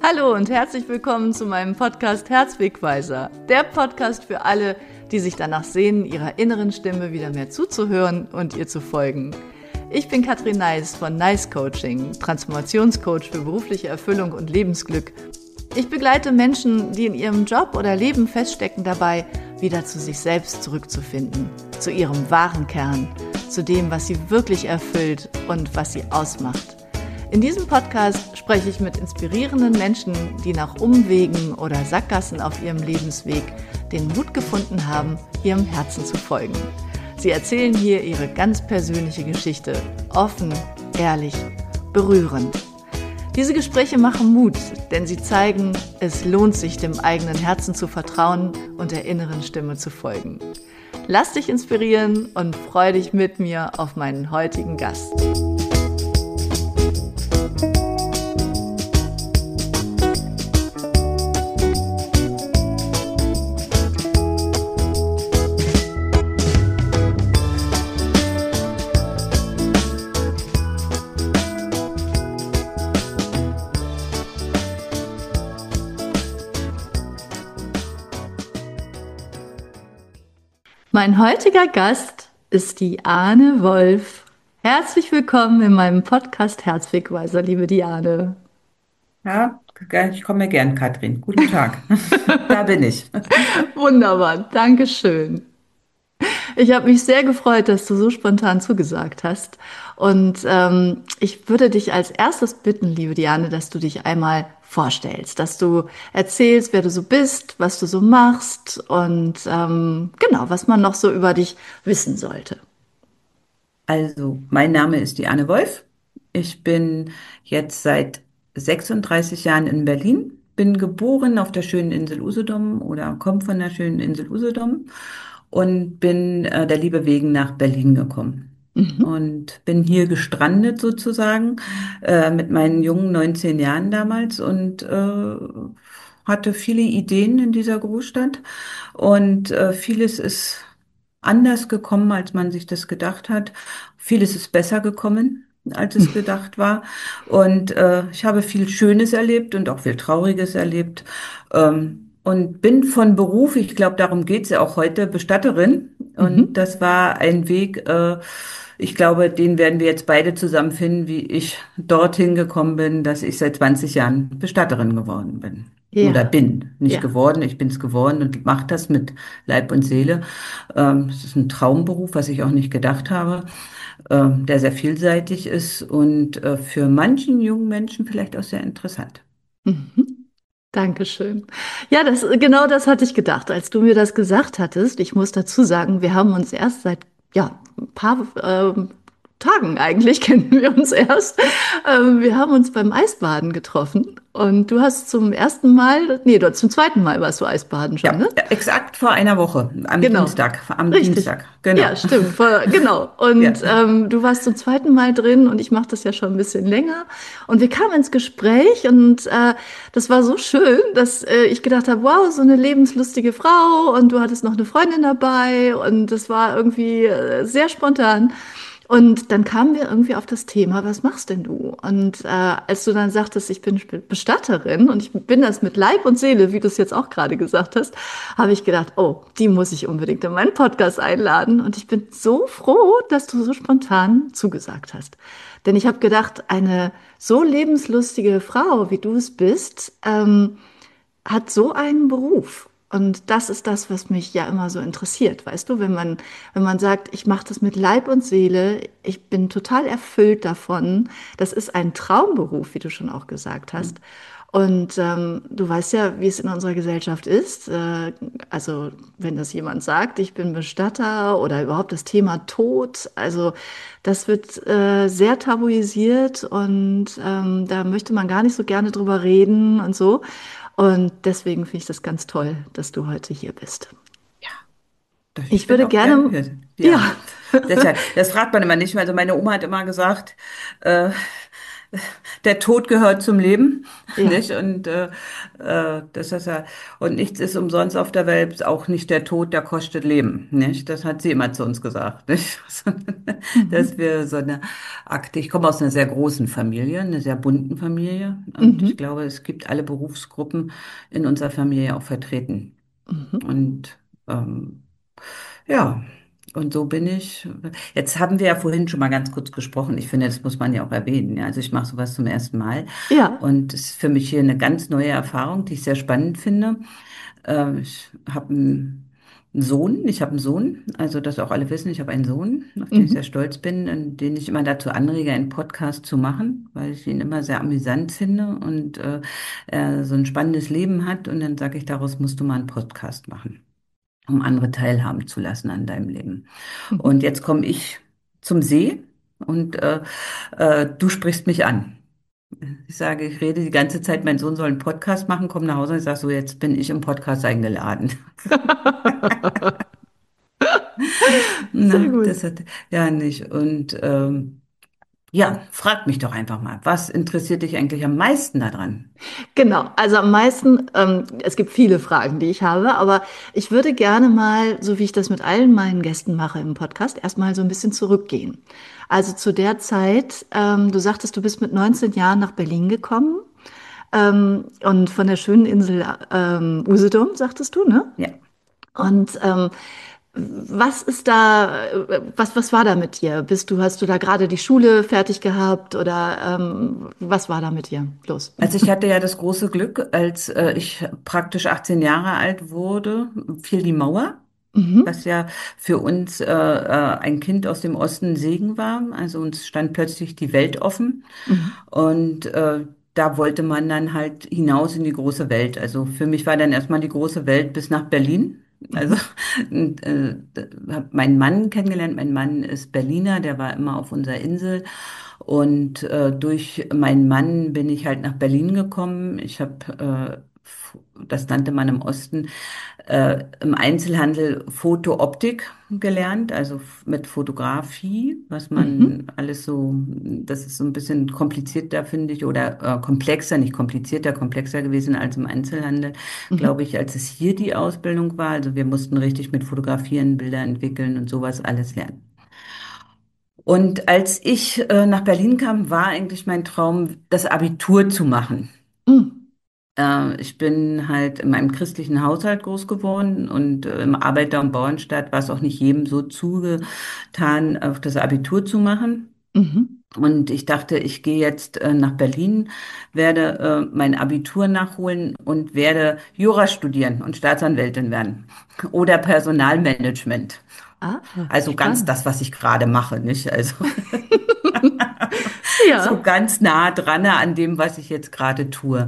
Hallo und herzlich willkommen zu meinem Podcast Herzwegweiser. Der Podcast für alle, die sich danach sehnen, ihrer inneren Stimme wieder mehr zuzuhören und ihr zu folgen. Ich bin Katrin Neis von Neis Coaching, Transformationscoach für berufliche Erfüllung und Lebensglück. Ich begleite Menschen, die in ihrem Job oder Leben feststecken, dabei, wieder zu sich selbst zurückzufinden, zu ihrem wahren Kern, zu dem, was sie wirklich erfüllt und was sie ausmacht. In diesem Podcast spreche ich mit inspirierenden Menschen, die nach Umwegen oder Sackgassen auf ihrem Lebensweg den Mut gefunden haben, ihrem Herzen zu folgen. Sie erzählen hier ihre ganz persönliche Geschichte, offen, ehrlich, berührend. Diese Gespräche machen Mut, denn sie zeigen, es lohnt sich, dem eigenen Herzen zu vertrauen und der inneren Stimme zu folgen. Lass dich inspirieren und freu dich mit mir auf meinen heutigen Gast. Mein heutiger Gast ist die Diane Wolf. Herzlich willkommen in meinem Podcast Herzwegweiser, liebe Diane. Ja, ich komme gern, Katrin. Guten Tag. Da bin ich. Wunderbar, danke schön. Ich habe mich sehr gefreut, dass du so spontan zugesagt hast. Und ich würde dich als erstes bitten, liebe Diane, dass du dich einmal vorstellst, dass du erzählst, wer du so bist, was du so machst und genau, was man noch so über dich wissen sollte. Also, mein Name ist Diane Wolf. Ich bin jetzt seit 36 Jahren in Berlin, bin geboren auf der schönen Insel Usedom oder komme von der schönen Insel Usedom und bin der Liebe wegen nach Berlin gekommen. Mhm. Und bin hier gestrandet sozusagen mit meinen jungen 19 Jahren damals und hatte viele Ideen in dieser Großstadt und vieles ist anders gekommen, als man sich das gedacht hat. Vieles ist besser gekommen, als es gedacht war. Und ich habe viel Schönes erlebt und auch viel Trauriges erlebt. Und bin von Beruf, ich glaube, darum geht's ja auch heute, Bestatterin. Und Mhm. das war ein Weg, ich glaube, den werden wir jetzt beide zusammenfinden, wie ich dorthin gekommen bin, dass ich seit 20 Jahren Bestatterin geworden bin. Oder Ja, bin, nicht ja. geworden, ich bin's geworden und mache das mit Leib und Seele. Es ist ein Traumberuf, was ich auch nicht gedacht habe, der sehr vielseitig ist und für manchen jungen Menschen vielleicht auch sehr interessant. Mhm. Dankeschön. Ja, genau das hatte ich gedacht, als du mir das gesagt hattest. Ich muss dazu sagen, wir haben uns erst seit ein paar Tagen eigentlich kennen wir uns erst. Wir haben uns beim Eisbaden getroffen und du hast zum ersten Mal, nee, du zum zweiten Mal warst du Eisbaden schon, Ja, ne? exakt vor einer Woche, Genau. Am Richtig. Dienstag, genau. Ja, stimmt. Genau. Ja. Und du warst zum zweiten Mal drin und ich mache das ja schon ein bisschen länger. Und wir kamen ins Gespräch und das war so schön, dass ich gedacht habe, wow, so eine lebenslustige Frau und du hattest noch eine Freundin dabei und das war irgendwie sehr spontan. Und dann kamen wir irgendwie auf das Thema, was machst denn du? Und als du dann sagtest, ich bin Bestatterin und ich bin das mit Leib und Seele, wie du es jetzt auch gerade gesagt hast, habe ich gedacht, oh, die muss ich unbedingt in meinen Podcast einladen. Und ich bin so froh, dass du so spontan zugesagt hast. Denn ich habe gedacht, eine so lebenslustige Frau, wie du es bist, hat so einen Beruf. Und das ist das, was mich ja immer so interessiert, weißt du, wenn man sagt, ich mache das mit Leib und Seele, ich bin total erfüllt davon, das ist ein Traumberuf, wie du schon auch gesagt hast. Und du weißt ja, wie es in unserer Gesellschaft ist. Also wenn das jemand sagt, ich bin Bestatter oder überhaupt das Thema Tod, also das wird sehr tabuisiert und da möchte man gar nicht so gerne drüber reden und so. Und deswegen finde ich das ganz toll, dass du heute hier bist. Ja, ich Ich bin würde auch gerne gerne, hier. ja, Ja, deshalb, das fragt man immer nicht mehr. Also meine Oma hat immer gesagt, äh, der Tod gehört zum Leben, Ja. nicht? Und das ist ja, und nichts ist umsonst auf der Welt, auch nicht der Tod, der kostet Leben, nicht? Das hat sie immer zu uns gesagt, nicht? Dass Mhm. wir so eine Akte, ich komme aus einer sehr großen Familie, einer sehr bunten Familie, und ich Mhm. glaube, es gibt alle Berufsgruppen in unserer Familie auch vertreten. Mhm. Und ähm, ja, und so bin ich. Jetzt haben wir ja vorhin schon mal ganz kurz gesprochen. Ich finde, das muss man ja auch erwähnen. Ja, also ich mache sowas zum ersten Mal Ja. und es ist für mich hier eine ganz neue Erfahrung, die ich sehr spannend finde. Ich habe einen Sohn, also dass auch alle wissen, ich habe einen Sohn, auf den ich sehr Mhm. stolz bin und den ich immer dazu anrege, einen Podcast zu machen, weil ich ihn immer sehr amüsant finde und er so ein spannendes Leben hat und dann sage ich, daraus musst du mal einen Podcast machen, um andere teilhaben zu lassen an deinem Leben. Mhm. Und jetzt komme ich zum See und du sprichst mich an. Ich sage, ich rede die ganze Zeit, mein Sohn soll einen Podcast machen, komm nach Hause und ich sage so, jetzt bin ich im Podcast eingeladen. Sehr Na, gut. das hat ja nicht. Und ja, frag mich doch einfach mal, was interessiert dich eigentlich am meisten daran? Genau, also am meisten, es gibt viele Fragen, die ich habe, aber ich würde gerne mal, so wie ich das mit allen meinen Gästen mache im Podcast, erstmal so ein bisschen zurückgehen. Also zu der Zeit, du sagtest, du bist mit 19 Jahren nach Berlin gekommen, und von der schönen Insel Usedom, sagtest du, ne? Ja. Und was ist da, was war da mit dir? Hast du da gerade die Schule fertig gehabt oder was war da mit dir? Los. Also ich hatte ja das große Glück, als ich praktisch 18 Jahre alt wurde, fiel die Mauer, was Mhm. ja für uns ein Kind aus dem Osten ein Segen war. Also uns stand plötzlich die Welt offen Mhm. und da wollte man dann halt hinaus in die große Welt. Also für mich war dann erstmal die große Welt bis nach Berlin. Also Mhm. und, habe meinen Mann kennengelernt. Mein Mann ist Berliner, der war immer auf unserer Insel. Und durch meinen Mann bin ich halt nach Berlin gekommen. Ich habe, das nannte man im Osten, im Einzelhandel Foto-Optik gelernt, also mit Fotografie, was Mhm. man alles so, das ist so ein bisschen komplizierter, finde ich, oder komplexer, nicht komplizierter, komplexer gewesen als im Einzelhandel, glaube Mhm. ich, als es hier die Ausbildung war. Also wir mussten richtig mit Fotografieren, Bilder entwickeln und sowas alles lernen. Und als ich nach Berlin kam, war eigentlich mein Traum, das Abitur zu machen. Mhm. Ich bin halt in meinem christlichen Haushalt groß geworden und im Arbeiter- und Bauernstaat war es auch nicht jedem so zugetan, auch das Abitur zu machen. Mhm. Und ich dachte, ich gehe jetzt nach Berlin, werde mein Abitur nachholen und werde Jura studieren und Staatsanwältin werden oder Personalmanagement. Ah, Also ganz spannend. das, was ich gerade mache, nicht? Also so Ja. ganz nah dran an dem, was ich jetzt gerade tue.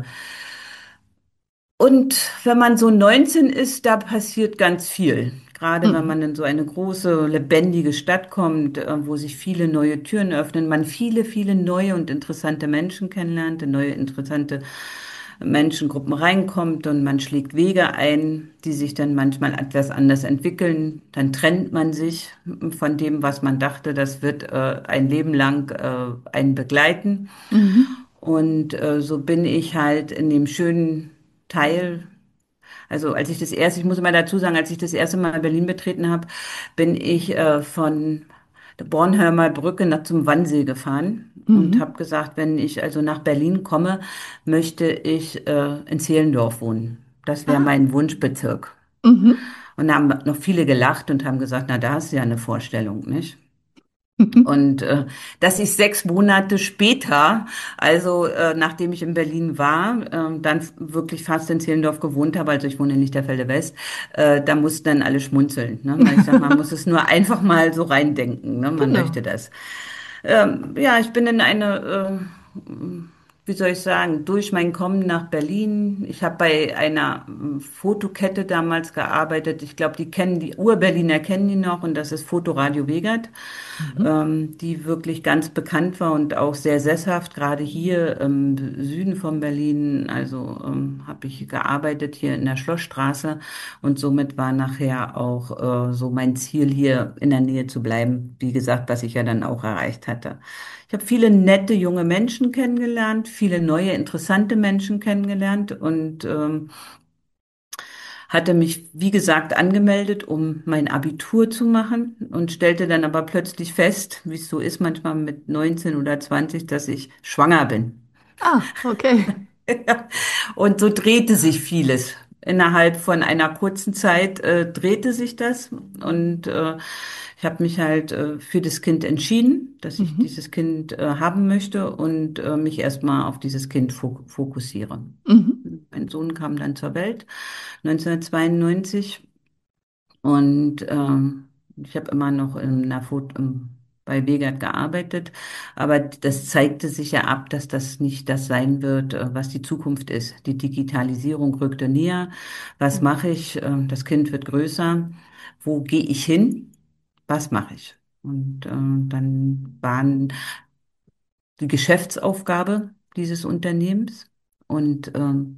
Und wenn man so 19 ist, da passiert ganz viel. Gerade wenn Mhm. man in so eine große, lebendige Stadt kommt, wo sich viele neue Türen öffnen, man viele, viele neue und interessante Menschen kennenlernt, in neue interessante Menschengruppen reinkommt und man schlägt Wege ein, die sich dann manchmal etwas anders entwickeln. Dann trennt man sich von dem, was man dachte, das wird ein Leben lang einen begleiten. Mhm. Und so bin ich halt in dem schönen Teil, also als ich das erste, ich muss immer dazu sagen, als ich das erste Mal Berlin betreten habe, bin ich von der Bornholmer Brücke nach zum Wannsee gefahren und habe Mhm. gesagt, wenn ich also nach Berlin komme, möchte ich in Zehlendorf wohnen. Das wäre Ah. mein Wunschbezirk. Mhm. Und da haben noch viele gelacht und haben gesagt, na, da hast du ja eine Vorstellung, nicht? Und dass ich 6 Monate später, also nachdem ich in Berlin war, dann wirklich fast in Zehlendorf gewohnt habe, also ich wohne in Lichterfelde West, da mussten dann alle schmunzeln, ne? Weil ich sag, man muss es nur einfach mal so reindenken, ne? Man möchte Genau. das. Ja, ich bin in eine, wie soll ich sagen, durch mein Kommen nach Berlin. Ich habe bei einer Fotokette damals gearbeitet. Ich glaube, die Ur-Berliner kennen die noch und das ist Fotoradio Wegat, Mhm. die wirklich ganz bekannt war und auch sehr sesshaft, gerade hier im Süden von Berlin. Also habe ich gearbeitet hier in der Schlossstraße und somit war nachher auch so mein Ziel, hier in der Nähe zu bleiben. Wie gesagt, was ich ja dann auch erreicht hatte. Ich habe viele nette junge Menschen kennengelernt, viele neue interessante Menschen kennengelernt und hatte mich, wie gesagt, angemeldet, um mein Abitur zu machen und stellte dann aber plötzlich fest, wie es so ist manchmal mit 19 oder 20, dass ich schwanger bin. Ah, okay. Und so drehte sich vieles. Innerhalb von einer kurzen Zeit drehte sich das und ich habe mich halt für das Kind entschieden, dass ich Mhm. dieses Kind haben möchte und mich erstmal auf dieses Kind fokussiere. Mhm. Mein Sohn kam dann zur Welt 1992 und ich habe immer noch bei Wegert gearbeitet, aber das zeigte sich ja ab, dass das nicht das sein wird, was die Zukunft ist. Die Digitalisierung rückte näher. Was Ja. mache ich? Das Kind wird größer. Wo gehe ich hin? Was mache ich? Und dann waren die Geschäftsaufgabe dieses Unternehmens und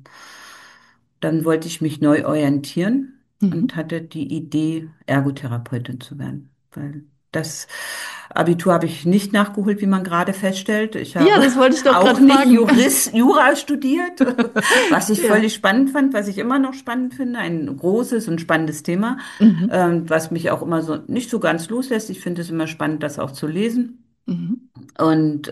dann wollte ich mich neu orientieren und Mhm. hatte die Idee, Ergotherapeutin zu werden. Weil das Abitur habe ich nicht nachgeholt, wie man gerade feststellt. Ich Ja, habe das wollte ich doch auch gerade nicht fragen. Jura studiert, was ich Ja. völlig spannend fand, was ich immer noch spannend finde. Ein großes und spannendes Thema, Mhm. was mich auch immer so nicht so ganz loslässt. Ich finde es immer spannend, das auch zu lesen. Mhm. Und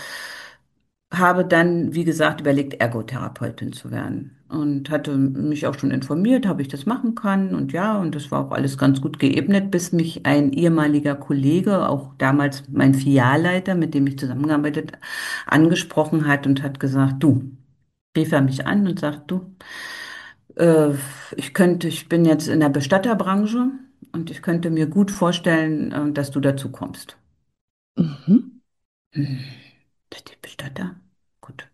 habe dann, wie gesagt, überlegt, Ergotherapeutin zu werden. Und hatte mich auch schon informiert, ob ich das machen kann. Und ja, und das war auch alles ganz gut geebnet, bis mich ein ehemaliger Kollege, auch damals mein Filialleiter, mit dem ich zusammengearbeitet, angesprochen hat und hat gesagt, du, rief er mich an und sagt, du, äh, ich bin jetzt in der Bestatterbranche und ich könnte mir gut vorstellen, dass du dazu kommst. Mhm. Hm, die Bestatter? Gut.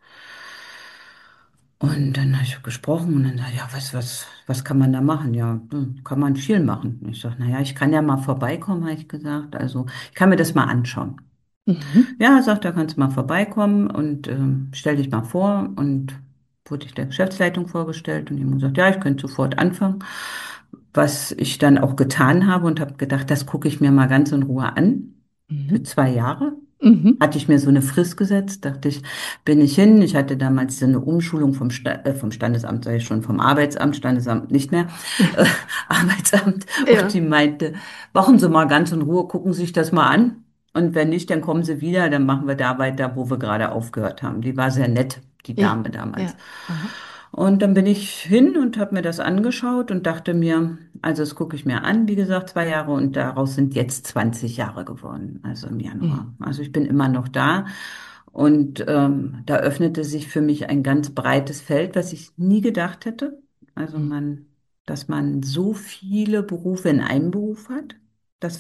Und dann habe ich gesprochen und dann sag ich, ja, was kann man da machen? Ja, kann man viel machen. Ich sage, naja, ich kann ja mal vorbeikommen, habe ich gesagt. Also ich kann mir das mal anschauen. Mhm. Ja, sagt er, kannst du mal vorbeikommen und stell dich mal vor. Und wurde ich der Geschäftsleitung vorgestellt und die haben gesagt, ja, ich könnte sofort anfangen. Was ich dann auch getan habe und habe gedacht, das gucke ich mir mal ganz in Ruhe an. Für Mhm. 2 Jahre Mhm. hatte ich mir so eine Frist gesetzt, dachte ich, bin ich hin. Ich hatte damals so eine Umschulung vom Standesamt, sage ich schon, vom Arbeitsamt, Standesamt nicht mehr, äh, Arbeitsamt. Und Ja. die meinte, machen Sie mal ganz in Ruhe, gucken Sie sich das mal an. Und wenn nicht, dann kommen Sie wieder, dann machen wir da weiter, wo wir gerade aufgehört haben. Die war sehr nett, die Ja. Dame damals. Ja. Aha. Und dann bin ich hin und habe mir das angeschaut und dachte mir, also das gucke ich mir an, wie gesagt, 2 Jahre und daraus sind jetzt 20 Jahre geworden, also im Mhm. Januar. Also ich bin immer noch da und da öffnete sich für mich ein ganz breites Feld, was ich nie gedacht hätte. Also Mhm. dass man so viele Berufe in einem Beruf hat, das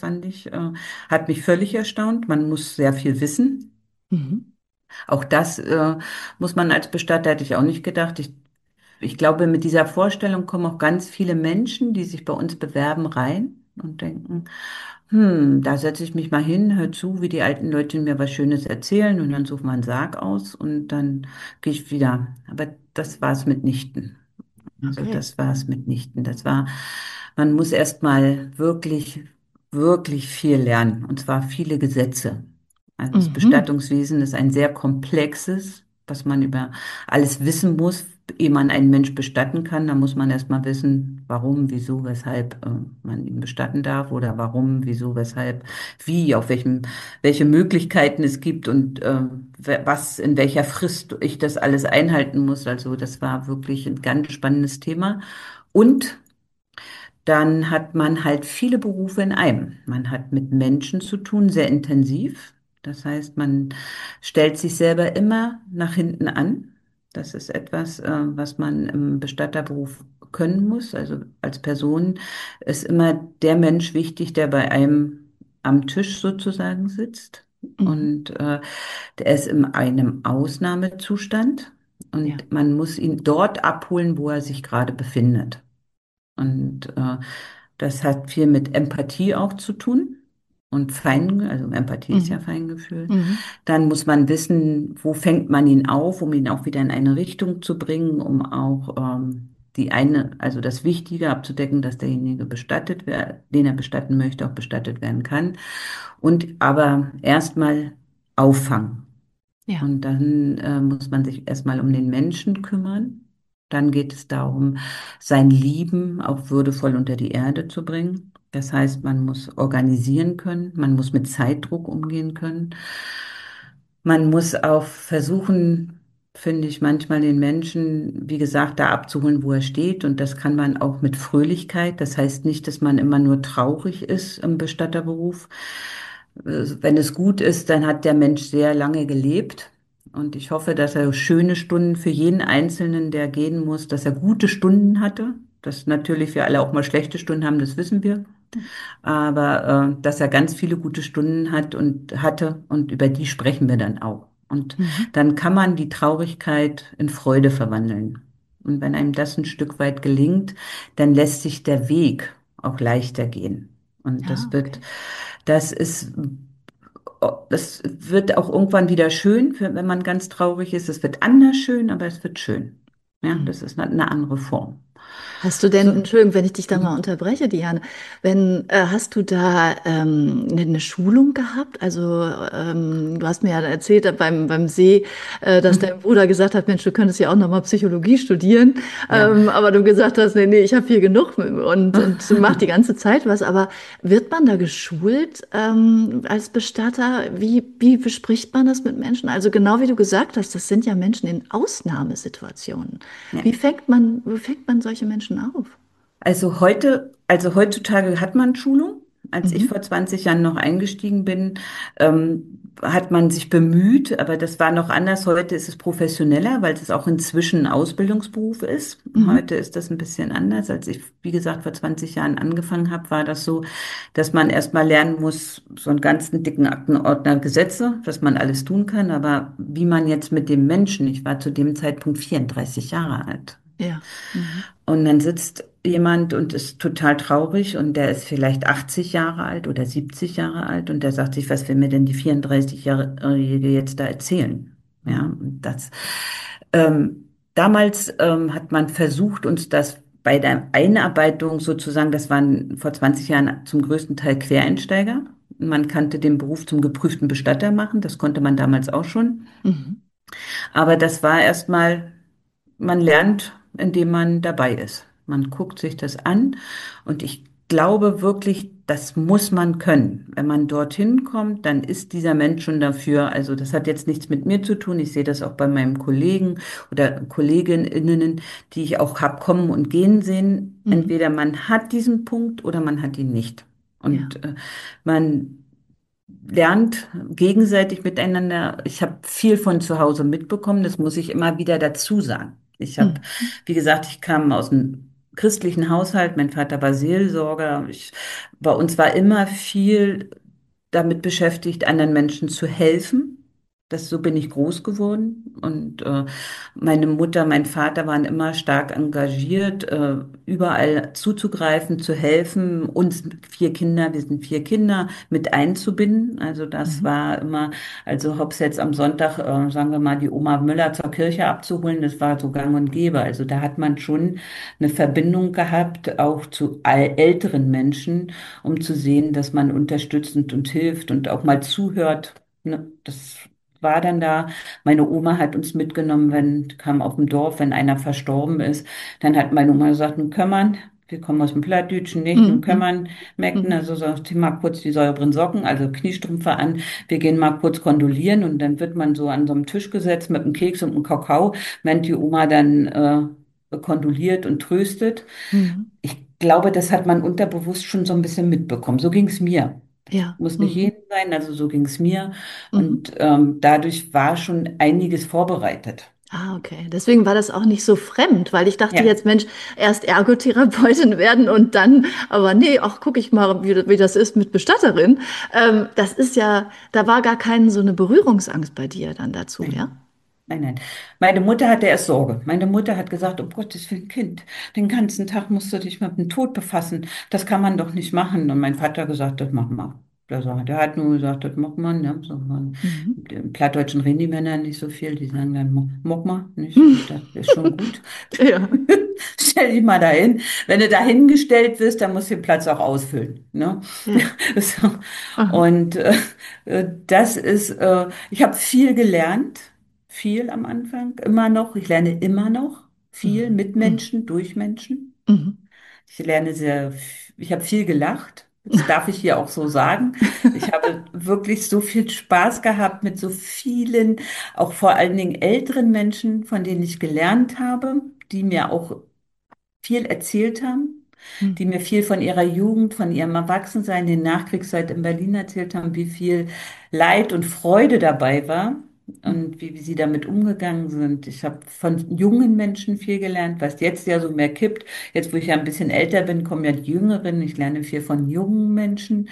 hat mich völlig erstaunt. Man muss sehr viel wissen. Mhm. Auch das muss man als Bestatter, hätte ich auch nicht gedacht. Ich glaube, mit dieser Vorstellung kommen auch ganz viele Menschen, die sich bei uns bewerben, rein und denken, da setze ich mich mal hin, hör zu, wie die alten Leute mir was Schönes erzählen und dann suchen wir einen Sarg aus und dann gehe ich wieder. Aber das war es mitnichten. Also Okay. das war es mitnichten. Man muss erst mal wirklich, wirklich viel lernen und zwar viele Gesetze. Also das Mhm. Bestattungswesen ist ein sehr komplexes, was man über alles wissen muss, ehe man einen Mensch bestatten kann. Da muss man erst mal wissen, warum, wieso, weshalb man ihn bestatten darf oder warum, wieso, weshalb, wie, welche Möglichkeiten es gibt und was in welcher Frist ich das alles einhalten muss. Also das war wirklich ein ganz spannendes Thema. Und dann hat man halt viele Berufe in einem. Man hat mit Menschen zu tun, sehr intensiv. Das heißt, man stellt sich selber immer nach hinten an. Das ist etwas, was man im Bestatterberuf können muss. Also als Person ist immer der Mensch wichtig, der bei einem am Tisch sozusagen sitzt. Mhm. Und der ist in einem Ausnahmezustand Ja. und man muss ihn dort abholen, wo er sich gerade befindet. Und das hat viel mit Empathie auch zu tun. Und also Empathie ist ja Mhm. Feingefühl. Mhm. Dann muss man wissen, wo fängt man ihn auf, um ihn auch wieder in eine Richtung zu bringen, um auch also das Wichtige abzudecken, dass derjenige bestattet wird, den er bestatten möchte, auch bestattet werden kann. Und aber erstmal Auffang. Ja. Und dann muss man sich erstmal um den Menschen kümmern. Dann geht es darum, sein Lieben auch würdevoll unter die Erde zu bringen. Das heißt, man muss organisieren können, man muss mit Zeitdruck umgehen können. Man muss auch versuchen, finde ich, manchmal den Menschen, wie gesagt, da abzuholen, wo er steht. Und das kann man auch mit Fröhlichkeit. Das heißt nicht, dass man immer nur traurig ist im Bestatterberuf. Wenn es gut ist, dann hat der Mensch sehr lange gelebt. Und ich hoffe, dass er schöne Stunden für jeden Einzelnen, der gehen muss, dass er gute Stunden hatte. Dass natürlich wir alle auch mal schlechte Stunden haben, das wissen wir. Aber dass er ganz viele gute Stunden hat und hatte und über die sprechen wir dann auch. Und Mhm. dann kann man die Traurigkeit in Freude verwandeln. Und wenn einem das ein Stück weit gelingt, dann lässt sich der Weg auch leichter gehen. Und Ja, okay. das ist, das wird auch irgendwann wieder schön, wenn man ganz traurig ist. Es wird anders schön, aber es wird schön. Ja, Mhm. das ist eine andere Form. Hast du denn, So. Entschuldigung, wenn ich dich da mal Mhm. unterbreche, Diane, hast du da eine Schulung gehabt? Also du hast mir ja erzählt beim See, dass dein Mhm. Bruder gesagt hat, Mensch, du könntest ja auch nochmal Psychologie studieren, Ja. aber du gesagt hast, nee, ich habe hier genug und mach die ganze Zeit was. Aber wird man da geschult als Bestatter? Wie bespricht man das mit Menschen? Also genau wie du gesagt hast, das sind ja Menschen in Ausnahmesituationen. Ja. Wie fängt man solche Menschen auf? Also heutzutage hat man Schulung. Als ich Mhm. vor 20 Jahren noch eingestiegen bin, hat man sich bemüht, aber das war noch anders. Heute ist es professioneller, weil es auch inzwischen ein Ausbildungsberuf ist. Mhm. Heute ist das ein bisschen anders. Als ich, wie gesagt, vor 20 Jahren angefangen habe, war das so, dass man erstmal lernen muss, so einen ganzen dicken Aktenordner Gesetze, was man alles tun kann, aber wie man jetzt mit dem Menschen, ich war zu dem Zeitpunkt 34 Jahre alt. Ja. Mhm. Und dann sitzt jemand und ist total traurig und der ist vielleicht 80 Jahre alt oder 70 Jahre alt und der sagt sich, was will mir denn die 34-Jährige jetzt da erzählen? Ja, Mhm. und damals hat man versucht, uns das bei der Einarbeitung sozusagen, das waren vor 20 Jahren zum größten Teil Quereinsteiger. Man kannte den Beruf zum geprüften Bestatter machen, das konnte man damals auch schon. Mhm. Aber das war erstmal, man lernt, indem man dabei ist. Man guckt sich das an und ich glaube wirklich, das muss man können. Wenn man dorthin kommt, dann ist dieser Mensch schon dafür. Also das hat jetzt nichts mit mir zu tun. Ich sehe das auch bei meinem Kollegen oder Kolleginnen, die ich auch hab kommen und gehen sehen. Mhm. Entweder man hat diesen Punkt oder man hat ihn nicht. Ja. Und man lernt gegenseitig miteinander. Ich habe viel von zu Hause mitbekommen, das muss ich immer wieder dazu sagen. Ich habe, Mhm. wie gesagt, ich kam aus einem christlichen Haushalt, mein Vater war Seelsorger. Bei uns war immer viel damit beschäftigt, anderen Menschen zu helfen. So bin ich groß geworden. Und meine Mutter, mein Vater waren immer stark engagiert, überall zuzugreifen, zu helfen, uns vier Kinder, wir sind vier Kinder, mit einzubinden. Also das Mhm. war immer, also ob es jetzt am Sonntag, sagen wir mal, die Oma Müller zur Kirche abzuholen, das war so gang und gäbe. Also da hat man schon eine Verbindung gehabt, auch zu älteren Menschen, um zu sehen, dass man unterstützend und hilft und auch mal zuhört. Ne? Das war dann da. Meine Oma hat uns mitgenommen, kam auf dem Dorf, wenn einer verstorben ist, dann hat meine Oma gesagt, nun kümmern. Wir kommen aus dem Plattdütschen nicht, nun Mhm. kümmern, Mägden, Mhm. also sagt sie mal kurz die säuberen Socken, also Kniestrümpfe an, wir gehen mal kurz kondolieren und dann wird man so an so einem Tisch gesetzt mit einem Keks und einem Kakao, während die Oma dann kondoliert und tröstet. Mhm. Ich glaube, das hat man unterbewusst schon so ein bisschen mitbekommen. So ging es mir. Das Ja. muss nicht Mhm. jedem sein, also so ging es mir. Mhm. Und dadurch war schon einiges vorbereitet. Ah, okay. Deswegen war das auch nicht so fremd, weil ich dachte Ja, jetzt, Mensch, erst Ergotherapeutin werden und dann, aber nee, ach, guck ich mal, wie das ist mit Bestatterin. Das ist ja, da war gar keine so eine Berührungsangst bei dir dann dazu, ja? nein, nein, nein. Meine Mutter hatte erst Sorge. Meine Mutter hat gesagt, um Gottes Willen, Kind, den ganzen Tag musst du dich mit dem Tod befassen. Das kann man doch nicht machen. Und mein Vater gesagt, das mach mal. Also der hat nur gesagt, das mag man, ja. So, man, Mhm. im Plattdeutschen reden die Männer nicht so viel, die sagen dann, mag man nicht, und das ist schon gut. Ja. Stell dich mal dahin. Wenn du dahingestellt wirst, dann musst du den Platz auch ausfüllen, ne? Ja. So. Aha. Und ich habe viel gelernt, viel am Anfang, immer noch. Ich lerne immer noch viel Mhm. mit Mhm. Menschen, durch Menschen. Mhm. Ich lerne ich habe viel gelacht. Das darf ich hier auch so sagen. Ich habe wirklich so viel Spaß gehabt mit so vielen, auch vor allen Dingen älteren Menschen, von denen ich gelernt habe, die mir auch viel erzählt haben, die Mhm. mir viel von ihrer Jugend, von ihrem Erwachsensein, der Nachkriegszeit in Berlin erzählt haben, wie viel Leid und Freude dabei war Mhm. und wie sie damit umgegangen sind. Ich habe von jungen Menschen viel gelernt, was jetzt ja so mehr kippt. Jetzt, wo ich ja ein bisschen älter bin, kommen ja die Jüngeren. Ich lerne viel von jungen Menschen.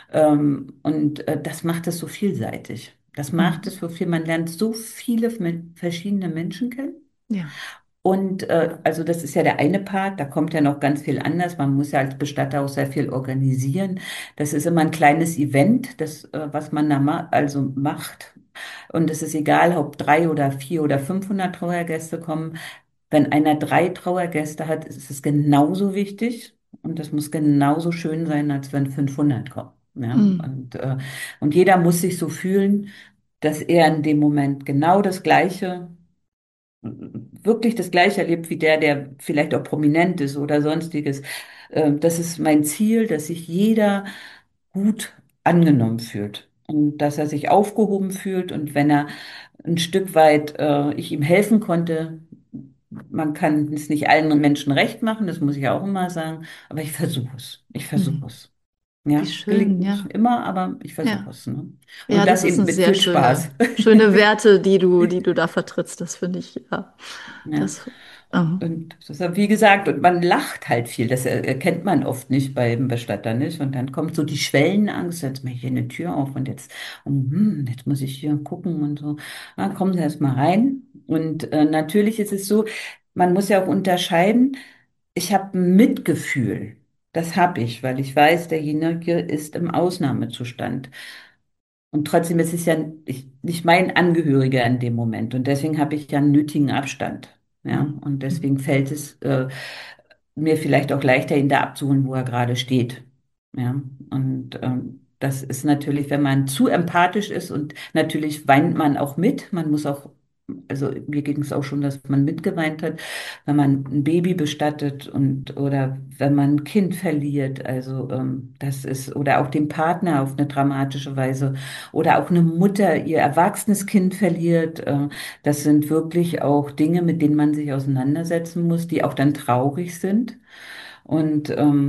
Das macht es so vielseitig. Das macht Mhm. es so viel. Man lernt so viele verschiedene Menschen kennen. Ja. Und also das ist ja der eine Part, da kommt ja noch ganz viel anders. Man muss ja als Bestatter auch sehr viel organisieren. Das ist immer ein kleines Event, was man da also macht. Und es ist egal, ob 300 oder 400 oder 500 Trauergäste kommen. Wenn einer 3 Trauergäste hat, ist es genauso wichtig und es muss genauso schön sein, als wenn 500 kommen. Ja? Mhm. Und jeder muss sich so fühlen, dass er in dem Moment genau das Gleiche wirklich das Gleiche erlebt wie der vielleicht auch prominent ist oder sonstiges. Das ist mein Ziel, dass sich jeder gut angenommen fühlt und dass er sich aufgehoben fühlt und wenn er ein Stück weit ich ihm helfen konnte, man kann es nicht allen Menschen recht machen, das muss ich auch immer sagen, aber ich versuche es. Ich versuche Mhm. es. Wie Ja, gelingt schön, nicht ja. immer, aber ich versuche Ja. es, ne? Ja, Und das das ist eben eine mit sehr viel Spaß. schöne Werte, die du da vertrittst. Das finde ich, ja. Ja. Das, ähm, Und das ist, wie gesagt, und man lacht halt viel. Das erkennt man oft nicht beim Bestatter, nicht? Und dann kommt so die Schwellenangst, jetzt mache ich hier eine Tür auf jetzt muss ich hier gucken und so. Dann kommen Sie erst mal rein. Und natürlich ist es so, man muss ja auch unterscheiden. Ich habe ein Mitgefühl. Das habe ich, weil ich weiß, derjenige ist im Ausnahmezustand. Und trotzdem ist es ja nicht mein Angehöriger in dem Moment. Und deswegen habe ich ja einen nötigen Abstand. Ja, mhm. und Mhm. deswegen fällt es mir vielleicht auch leichter, ihn da abzuholen, wo er gerade steht. Ja, und das ist natürlich, wenn man zu empathisch ist und natürlich weint man auch mit. Man muss auch, also mir ging es auch schon, dass man mitgeweint hat, wenn man ein Baby bestattet oder wenn man ein Kind verliert. Also das ist, oder auch den Partner auf eine dramatische Weise oder auch eine Mutter ihr erwachsenes Kind verliert. Das sind wirklich auch Dinge, mit denen man sich auseinandersetzen muss, die auch dann traurig sind und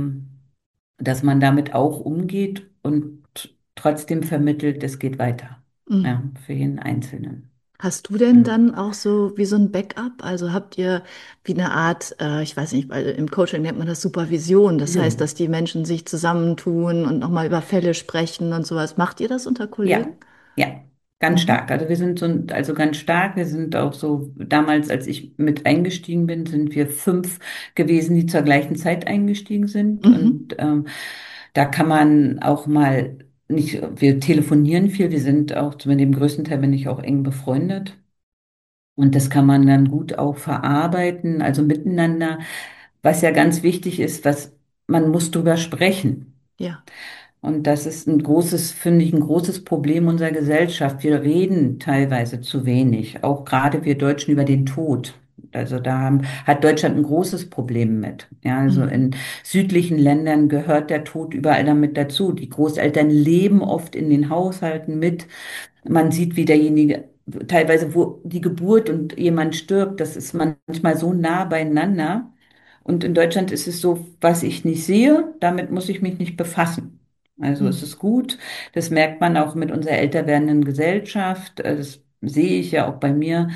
dass man damit auch umgeht und trotzdem vermittelt, es geht weiter. Ja, Mhm. für jeden Einzelnen. Hast du denn Also, dann auch so wie so ein Backup? Also habt ihr wie eine Art, ich weiß nicht, weil im Coaching nennt man das Supervision. Das jo. heißt, dass die Menschen sich zusammentun und nochmal über Fälle sprechen und sowas. Macht ihr das unter Ja, Kollegen? ja, ganz Mhm. stark. Also wir sind so, also ganz stark. Wir sind auch so, damals, als ich mit eingestiegen bin, sind wir 5 gewesen, die zur gleichen Zeit eingestiegen sind. Mhm. Und da kann man auch mal nicht, wir telefonieren viel, wir sind auch, mit dem größten Teil bin ich auch eng befreundet. Und das kann man dann gut auch verarbeiten, also miteinander, was ja ganz wichtig ist, man muss drüber sprechen. Ja. Und das ist ein großes, finde ich, ein großes Problem unserer Gesellschaft. Wir reden teilweise zu wenig, auch gerade wir Deutschen über den Tod. Also hat Deutschland ein großes Problem mit. Ja, also Mhm. in südlichen Ländern gehört der Tod überall damit dazu. Die Großeltern leben oft in den Haushalten mit. Man sieht, wie derjenige, teilweise, wo die Geburt und jemand stirbt, das ist manchmal so nah beieinander. Und in Deutschland ist es so, was ich nicht sehe, damit muss ich mich nicht befassen. Also es Mhm. ist gut, das merkt man auch mit unserer älter werdenden Gesellschaft. Das sehe ich ja auch bei mir,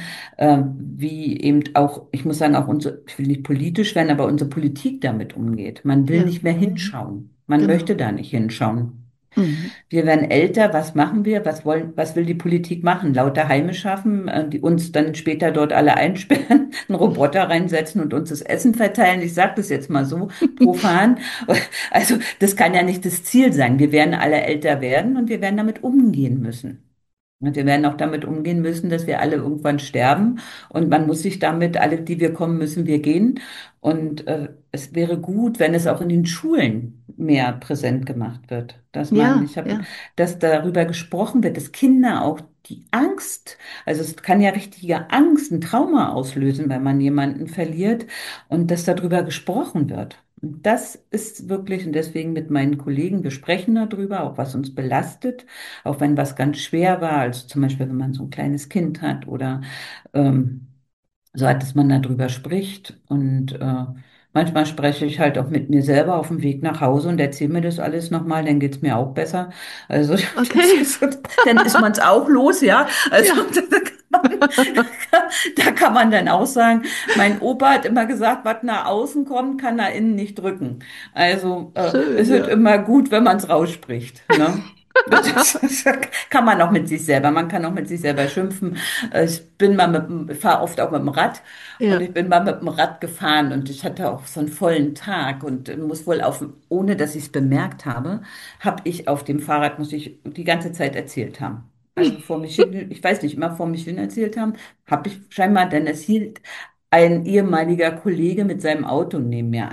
wie eben auch, ich muss sagen, auch ich will nicht politisch werden, aber unsere Politik damit umgeht. Man will Ja. nicht mehr Mhm. hinschauen. Man möchte Genau. da nicht hinschauen. Mhm. Wir werden älter, was machen wir? Was will die Politik machen? Lauter Heime schaffen, die uns dann später dort alle einsperren, einen Roboter reinsetzen und uns das Essen verteilen. Ich sage das jetzt mal so profan. Also das kann ja nicht das Ziel sein. Wir werden alle älter werden und wir werden damit umgehen müssen. Und wir werden auch damit umgehen müssen, dass wir alle irgendwann sterben. Und man muss sich damit, alle, die wir kommen, müssen wir gehen. Und es wäre gut, wenn es auch in den Schulen mehr präsent gemacht wird. Ja, Ich habe, ja. dass darüber gesprochen wird, dass Kinder auch die Angst, also es kann ja richtige Angst, ein Trauma auslösen, wenn man jemanden verliert und dass darüber gesprochen wird. Und das ist wirklich, und deswegen mit meinen Kollegen, wir sprechen darüber, auch was uns belastet. Auch wenn was ganz schwer war, also zum Beispiel, wenn man so ein kleines Kind hat oder ähm, so hat, dass man darüber spricht. Und manchmal spreche ich halt auch mit mir selber auf dem Weg nach Hause und erzähle mir das alles nochmal, dann geht's mir auch besser. Also das Okay. ist, dann ist man es auch los, ja. Also Ja. da kann man dann auch sagen, mein Opa hat immer gesagt, was nach außen kommt, kann nach innen nicht drücken. Also es Schön, wird ja. immer gut, wenn man es rausspricht, ne? Das kann man auch mit sich selber. Man kann auch mit sich selber schimpfen. Ich fahre oft auch mit dem Rad und Ja. ich bin mal mit dem Rad gefahren und ich hatte auch so einen vollen Tag und muss wohl ohne dass ich es bemerkt habe, habe ich auf dem Fahrrad, muss ich die ganze Zeit erzählt haben. Also vor mich hin, ich weiß nicht, immer vor mich hin erzählt haben, habe ich scheinbar, denn es hielt ein ehemaliger Kollege mit seinem Auto neben mir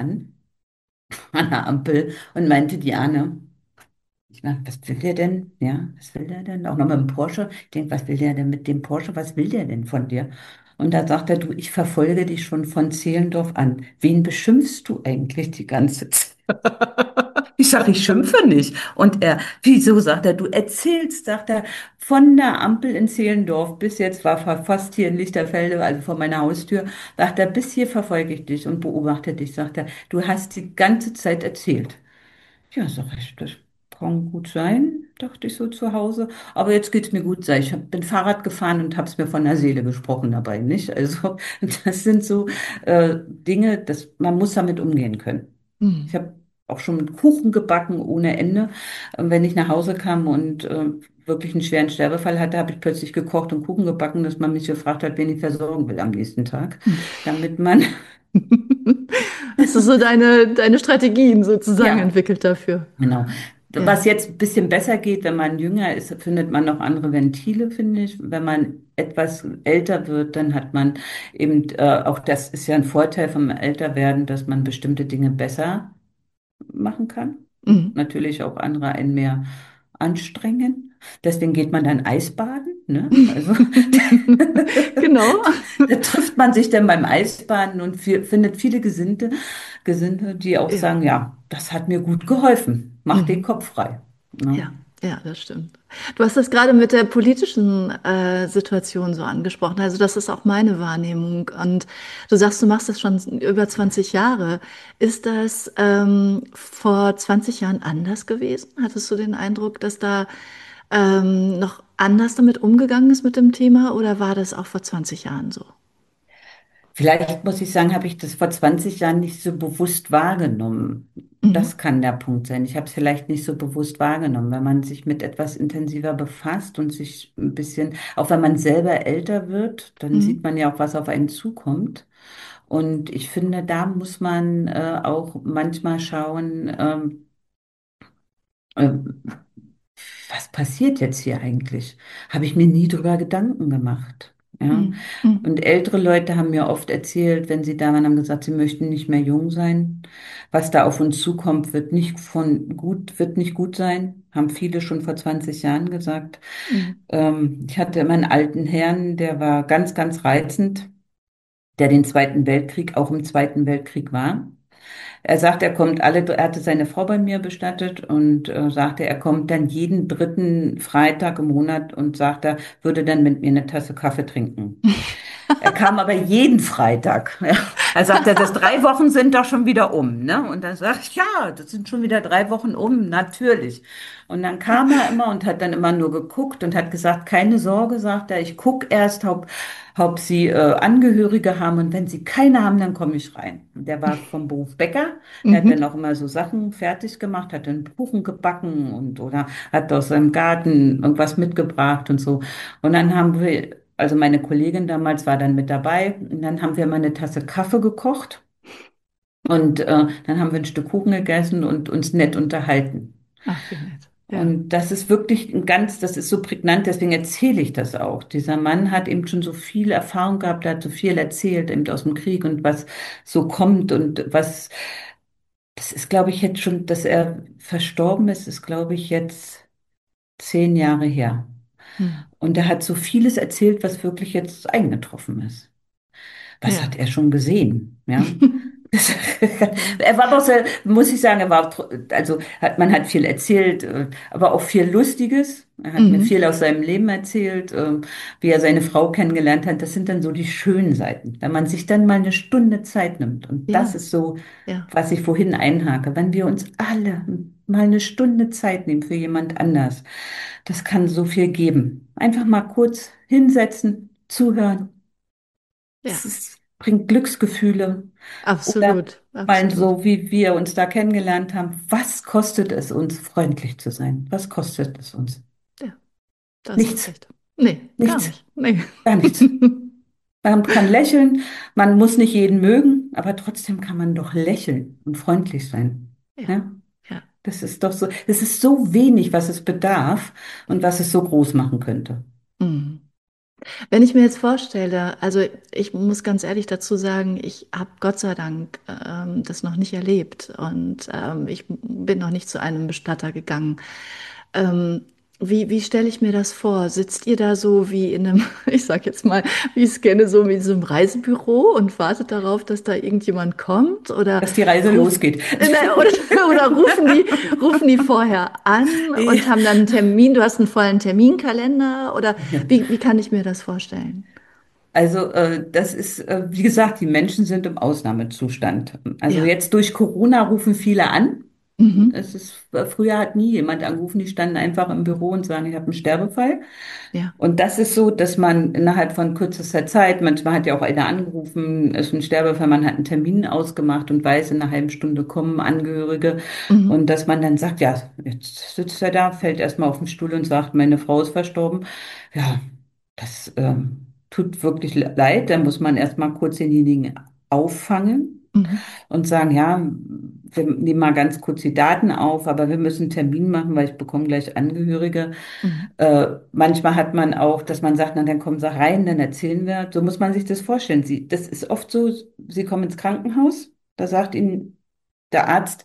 an der Ampel und meinte, Diane, ich meine, was will der denn? Ja, was will der denn? Auch noch mit dem Porsche. Ich denke, was will der denn mit dem Porsche? Was will der denn von dir? Und da sagt er, du, ich verfolge dich schon von Zehlendorf an. Wen beschimpfst du eigentlich die ganze Zeit? Ich sage, ich schimpfe nicht. Und er, wieso, sagt er, du erzählst, sagt er, von der Ampel in Zehlendorf bis jetzt war fast hier in Lichterfelde, also vor meiner Haustür, sagt er, bis hier verfolge ich dich und beobachte dich, sagt er, du hast die ganze Zeit erzählt. Ja, sag ich, das kann gut sein, dachte ich so zu Hause. Aber jetzt geht's mir gut, sei ich. Bin Fahrrad gefahren und hab's mir von der Seele gesprochen dabei, nicht? Also das sind so Dinge, man muss damit umgehen können. Ich Mhm. habe auch schon Kuchen gebacken ohne Ende. Wenn ich nach Hause kam und wirklich einen schweren Sterbefall hatte, habe ich plötzlich gekocht und Kuchen gebacken, dass man mich gefragt hat, wen ich versorgen will am nächsten Tag, damit man, Hast du so deine Strategien sozusagen ja. entwickelt dafür? Genau. Ja. Was jetzt ein bisschen besser geht, wenn man jünger ist, findet man noch andere Ventile, finde ich. Wenn man etwas älter wird, dann hat man eben, auch das ist ja ein Vorteil vom Älterwerden, dass man bestimmte Dinge besser machen kann. Mhm. Natürlich auch andere einen mehr anstrengen. Deswegen geht man dann Eisbaden, ne? Also Genau. da trifft man sich dann beim Eisbaden und findet viele Gesinnte, die auch Ja. sagen, ja, das hat mir gut geholfen. Mach den Mhm. Kopf frei. Ne? Ja, ja, das stimmt. Du hast das gerade mit der politischen Situation so angesprochen. Also das ist auch meine Wahrnehmung. Und du sagst, du machst das schon über 20 Jahre. Ist das vor 20 Jahren anders gewesen? Hattest du den Eindruck, dass da noch anders damit umgegangen ist mit dem Thema oder war das auch vor 20 Jahren so? Vielleicht muss ich sagen, habe ich das vor 20 Jahren nicht so bewusst wahrgenommen. Das Mhm. kann der Punkt sein. Ich habe es vielleicht nicht so bewusst wahrgenommen, wenn man sich mit etwas intensiver befasst und sich ein bisschen, auch wenn man selber älter wird, dann sieht Mhm. man ja auch, was auf einen zukommt. Und ich finde, da muss man auch manchmal schauen, äh, was passiert jetzt hier eigentlich? Habe ich mir nie drüber Gedanken gemacht. Ja. Mhm. Mhm. Und ältere Leute haben mir oft erzählt, wenn sie da waren, haben gesagt, sie möchten nicht mehr jung sein. Was da auf uns zukommt, wird nicht gut sein. Haben viele schon vor 20 Jahren gesagt. Mhm. Ich hatte immer einen alten Herrn, der war ganz, ganz reizend, der den Zweiten Weltkrieg, auch im Zweiten Weltkrieg war. Er sagt, er hatte seine Frau bei mir bestattet und sagte, er kommt dann jeden dritten Freitag im Monat und sagt, er würde dann mit mir eine Tasse Kaffee trinken. Er kam aber jeden Freitag. Ja. Er sagte, das 3 Wochen sind doch schon wieder um, ne? Und dann sag ich, ja, das sind schon wieder 3 Wochen um, natürlich. Und dann kam er immer und hat dann immer nur geguckt und hat gesagt, keine Sorge, sagt er, ich guck erst, ob sie Angehörige haben und wenn sie keine haben, dann komme ich rein. Und der war vom Beruf Bäcker, der hat dann Mhm. auch immer so Sachen fertig gemacht, hat dann Kuchen gebacken und oder hat aus seinem Garten irgendwas mitgebracht und so. Und dann haben wir, also meine Kollegin damals war dann mit dabei und dann haben wir mal eine Tasse Kaffee gekocht und dann haben wir ein Stück Kuchen gegessen und uns nett unterhalten. Ach, wie nett. Ja. Und das ist wirklich das ist so prägnant, deswegen erzähle ich das auch. Dieser Mann hat eben schon so viel Erfahrung gehabt, er hat so viel erzählt, eben aus dem Krieg und was so kommt und was, das ist, glaube ich, jetzt schon, dass er verstorben ist, glaube ich, jetzt 10 Jahre her. Hm. Und er hat so vieles erzählt, was wirklich jetzt eingetroffen ist. Was hat Ja. er schon gesehen? Ja. Ja. Er war doch sehr, muss ich sagen, er war, also man hat viel erzählt, aber auch viel Lustiges. Er hat mir Mhm. viel aus seinem Leben erzählt, wie er seine Frau kennengelernt hat. Das sind dann so die schönen Seiten, wenn man sich dann mal eine Stunde Zeit nimmt. Und das Ja. ist so, Ja. was ich vorhin einhake. Wenn wir uns alle mal eine Stunde Zeit nehmen für jemand anders, das kann so viel geben. Einfach mal kurz hinsetzen, zuhören. Ja. Bringt Glücksgefühle. Oder Absolut. mal Absolut. so, wie wir uns da kennengelernt haben. Was kostet es uns, freundlich zu sein? Was kostet es uns? Ja. Da hast du Nichts, recht. Nee, gar nichts, nicht. Nee. gar nichts. Man kann lächeln, man muss nicht jeden mögen, aber trotzdem kann man doch lächeln und freundlich sein. Ja. Ja? Ja. Das ist doch so, es ist so wenig, was es bedarf und was es so groß machen könnte. Mhm. Wenn ich mir jetzt vorstelle, also ich muss ganz ehrlich dazu sagen, ich habe Gott sei Dank das noch nicht erlebt und ich bin noch nicht zu einem Bestatter gegangen. Ähm, wie stelle ich mir das vor? Sitzt ihr da so wie in einem, ich sag jetzt mal, wie ich es kenne, so wie in so einem Reisebüro und wartet darauf, dass da irgendjemand kommt? Oder Dass die Reise ruft, losgeht. oder rufen die vorher an Ja. und haben dann einen Termin? Du hast einen vollen Terminkalender oder Ja. wie kann ich mir das vorstellen? Also das ist, wie gesagt, die Menschen sind im Ausnahmezustand. Also Ja. jetzt durch Corona rufen viele an. Mhm. Es ist, früher hat nie jemand angerufen, die standen einfach im Büro und sagen, ich habe einen Sterbefall. Ja. Und das ist so, dass man innerhalb von kürzester Zeit, manchmal hat ja auch einer angerufen, es ist ein Sterbefall, man hat einen Termin ausgemacht und weiß, in einer halben Stunde kommen Angehörige. Mhm. Und dass man dann sagt, ja, jetzt sitzt er da, fällt erstmal auf den Stuhl und sagt, meine Frau ist verstorben. Ja, das tut wirklich leid. Da muss man erstmal kurz denjenigen auffangen Mhm. und sagen, ja, wir nehmen mal ganz kurz die Daten auf, aber wir müssen einen Termin machen, weil ich bekomme gleich Angehörige. Mhm. Manchmal hat man auch, dass man sagt, na, dann kommen Sie rein, dann erzählen wir. So muss man sich das vorstellen. Das ist oft so, Sie kommen ins Krankenhaus, da sagt Ihnen der Arzt,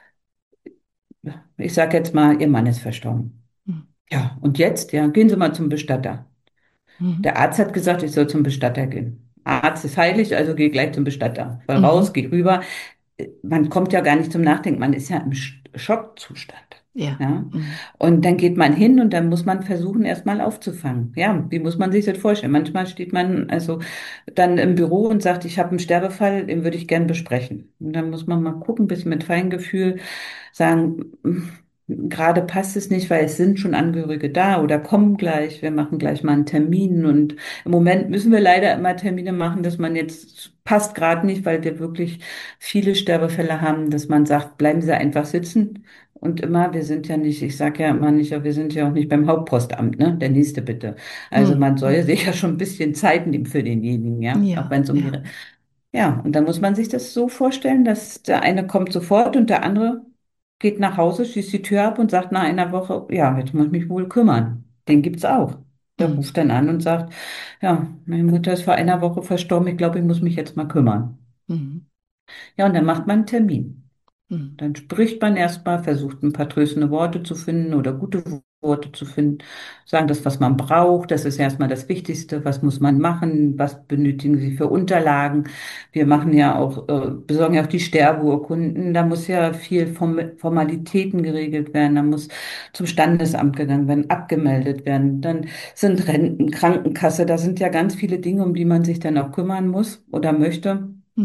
ich sage jetzt mal, Ihr Mann ist verstorben. Mhm. Ja, und jetzt? Ja, gehen Sie mal zum Bestatter. Mhm. Der Arzt hat gesagt, ich soll zum Bestatter gehen. Arzt ist heilig, also geh gleich zum Bestatter. Fall raus, Mhm. geh rüber. Man kommt ja gar nicht zum Nachdenken, man ist ja im Schockzustand. Ja. Ja? Mhm. Und dann geht man hin und dann muss man versuchen, erstmal aufzufangen. Ja, wie muss man sich das vorstellen? Manchmal steht man also dann im Büro und sagt, ich habe einen Sterbefall, den würde ich gern besprechen. Und dann muss man mal gucken, ein bisschen mit Feingefühl sagen, gerade passt es nicht, weil es sind schon Angehörige da oder kommen gleich, wir machen gleich mal einen Termin und im Moment müssen wir leider immer Termine machen, dass man jetzt passt gerade nicht, weil wir wirklich viele Sterbefälle haben, dass man sagt, bleiben Sie einfach sitzen und immer, wir sind ja nicht, ich sage ja immer nicht, wir sind ja auch nicht beim Hauptpostamt, ne? Der nächste bitte. Also Mhm. man soll Mhm. sich ja schon ein bisschen Zeit nehmen für denjenigen, ja, auch Ja. wenn es um die, Ja. ja, und dann muss man sich das so vorstellen, dass der eine kommt sofort und der andere geht nach Hause, schließt die Tür ab und sagt nach einer Woche, ja, jetzt muss ich mich wohl kümmern. Den gibt's auch. Der Mhm. ruft dann an und sagt, ja, meine Mutter ist vor einer Woche verstorben, ich glaube, ich muss mich jetzt mal kümmern. Mhm. Ja, und dann macht man einen Termin. Mhm. Dann spricht man erstmal, versucht ein paar tröstende Worte zu finden oder gute Worte zu finden, sagen das, was man braucht, das ist erstmal das Wichtigste, was muss man machen, was benötigen Sie für Unterlagen. Wir machen ja auch, besorgen ja auch die Sterbeurkunden, da muss ja viel Formalitäten geregelt werden, da muss zum Standesamt gegangen werden, abgemeldet werden, dann sind Renten, Krankenkasse, da sind ja ganz viele Dinge, um die man sich dann auch kümmern muss oder möchte. Mhm.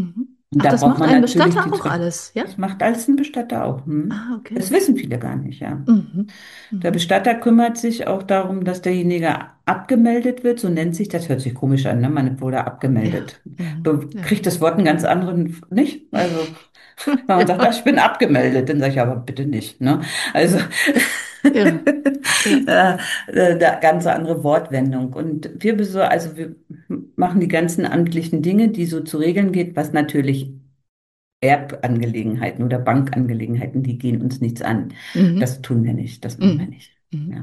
Und Ach, da das braucht macht man ein natürlich die Bestatter auch zwei. alles, ja? Das macht alles ein Bestatter auch. Ah, okay. Das wissen viele gar nicht, ja. Mhm. Der Mhm. Bestatter kümmert sich auch darum, dass derjenige abgemeldet wird, so nennt sich das, hört sich komisch an, ne? Man wurde Ja. abgemeldet. Mhm. Ja. Kriegt das Wort einen ganz anderen, nicht? Also, wenn man sagt, ah, Ja. ich bin abgemeldet, dann sage ich aber bitte nicht, ne? Also, Ja. Ja. da ganz andere Wortwendung. Und also wir machen die ganzen amtlichen Dinge, die so zu regeln geht, was natürlich Erbangelegenheiten oder Bankangelegenheiten, die gehen uns nichts an. Mhm. Das tun wir nicht, das machen wir Mhm. nicht. Mhm. Ja.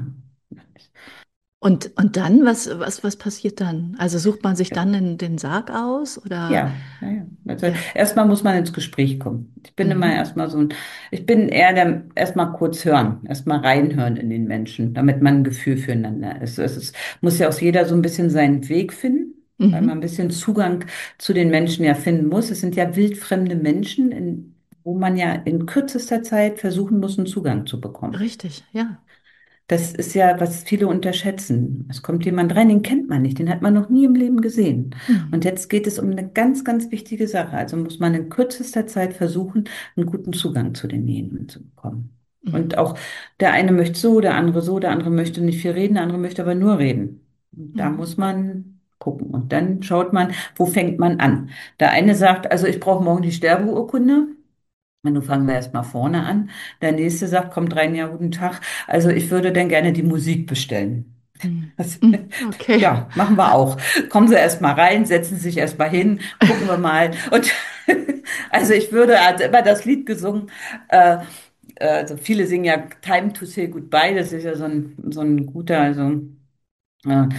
Und dann, was passiert dann? Also sucht man sich dann den Sarg aus oder? Ja, ja. Also Ja. erstmal muss man ins Gespräch kommen. Ich bin immer Mhm. erstmal so ich bin eher der, erstmal kurz hören, erstmal reinhören in den Menschen, damit man ein Gefühl füreinander ist. Muss ja auch jeder so ein bisschen seinen Weg finden, weil man ein Mhm. bisschen Zugang zu den Menschen ja finden muss. Es sind ja wildfremde Menschen, wo man ja in kürzester Zeit versuchen muss, einen Zugang zu bekommen. Richtig, ja. Das ist ja, was viele unterschätzen. Es kommt jemand rein, den kennt man nicht, den hat man noch nie im Leben gesehen. Und Mhm. jetzt geht es um eine ganz, ganz wichtige Sache. Also muss man in kürzester Zeit versuchen, einen guten Zugang zu denjenigen zu bekommen. Und Mhm. auch der eine möchte so, der andere möchte nicht viel reden, der andere möchte aber nur reden. Und da Mhm. muss man gucken. Und dann schaut man, wo fängt man an. Der eine sagt, also ich brauche morgen die Sterbeurkunde. Und nun fangen wir erstmal vorne an. Der nächste sagt, kommt rein, ja, guten Tag. Also ich würde dann gerne die Musik bestellen. Mhm. Das, Mhm. Okay. ja, machen wir auch. Kommen Sie erstmal rein, setzen Sie sich erstmal hin, gucken wir mal. Und also ich würde, er hat immer das Lied gesungen, also viele singen ja Time to Say Goodbye, das ist ja so ein guter, also ja,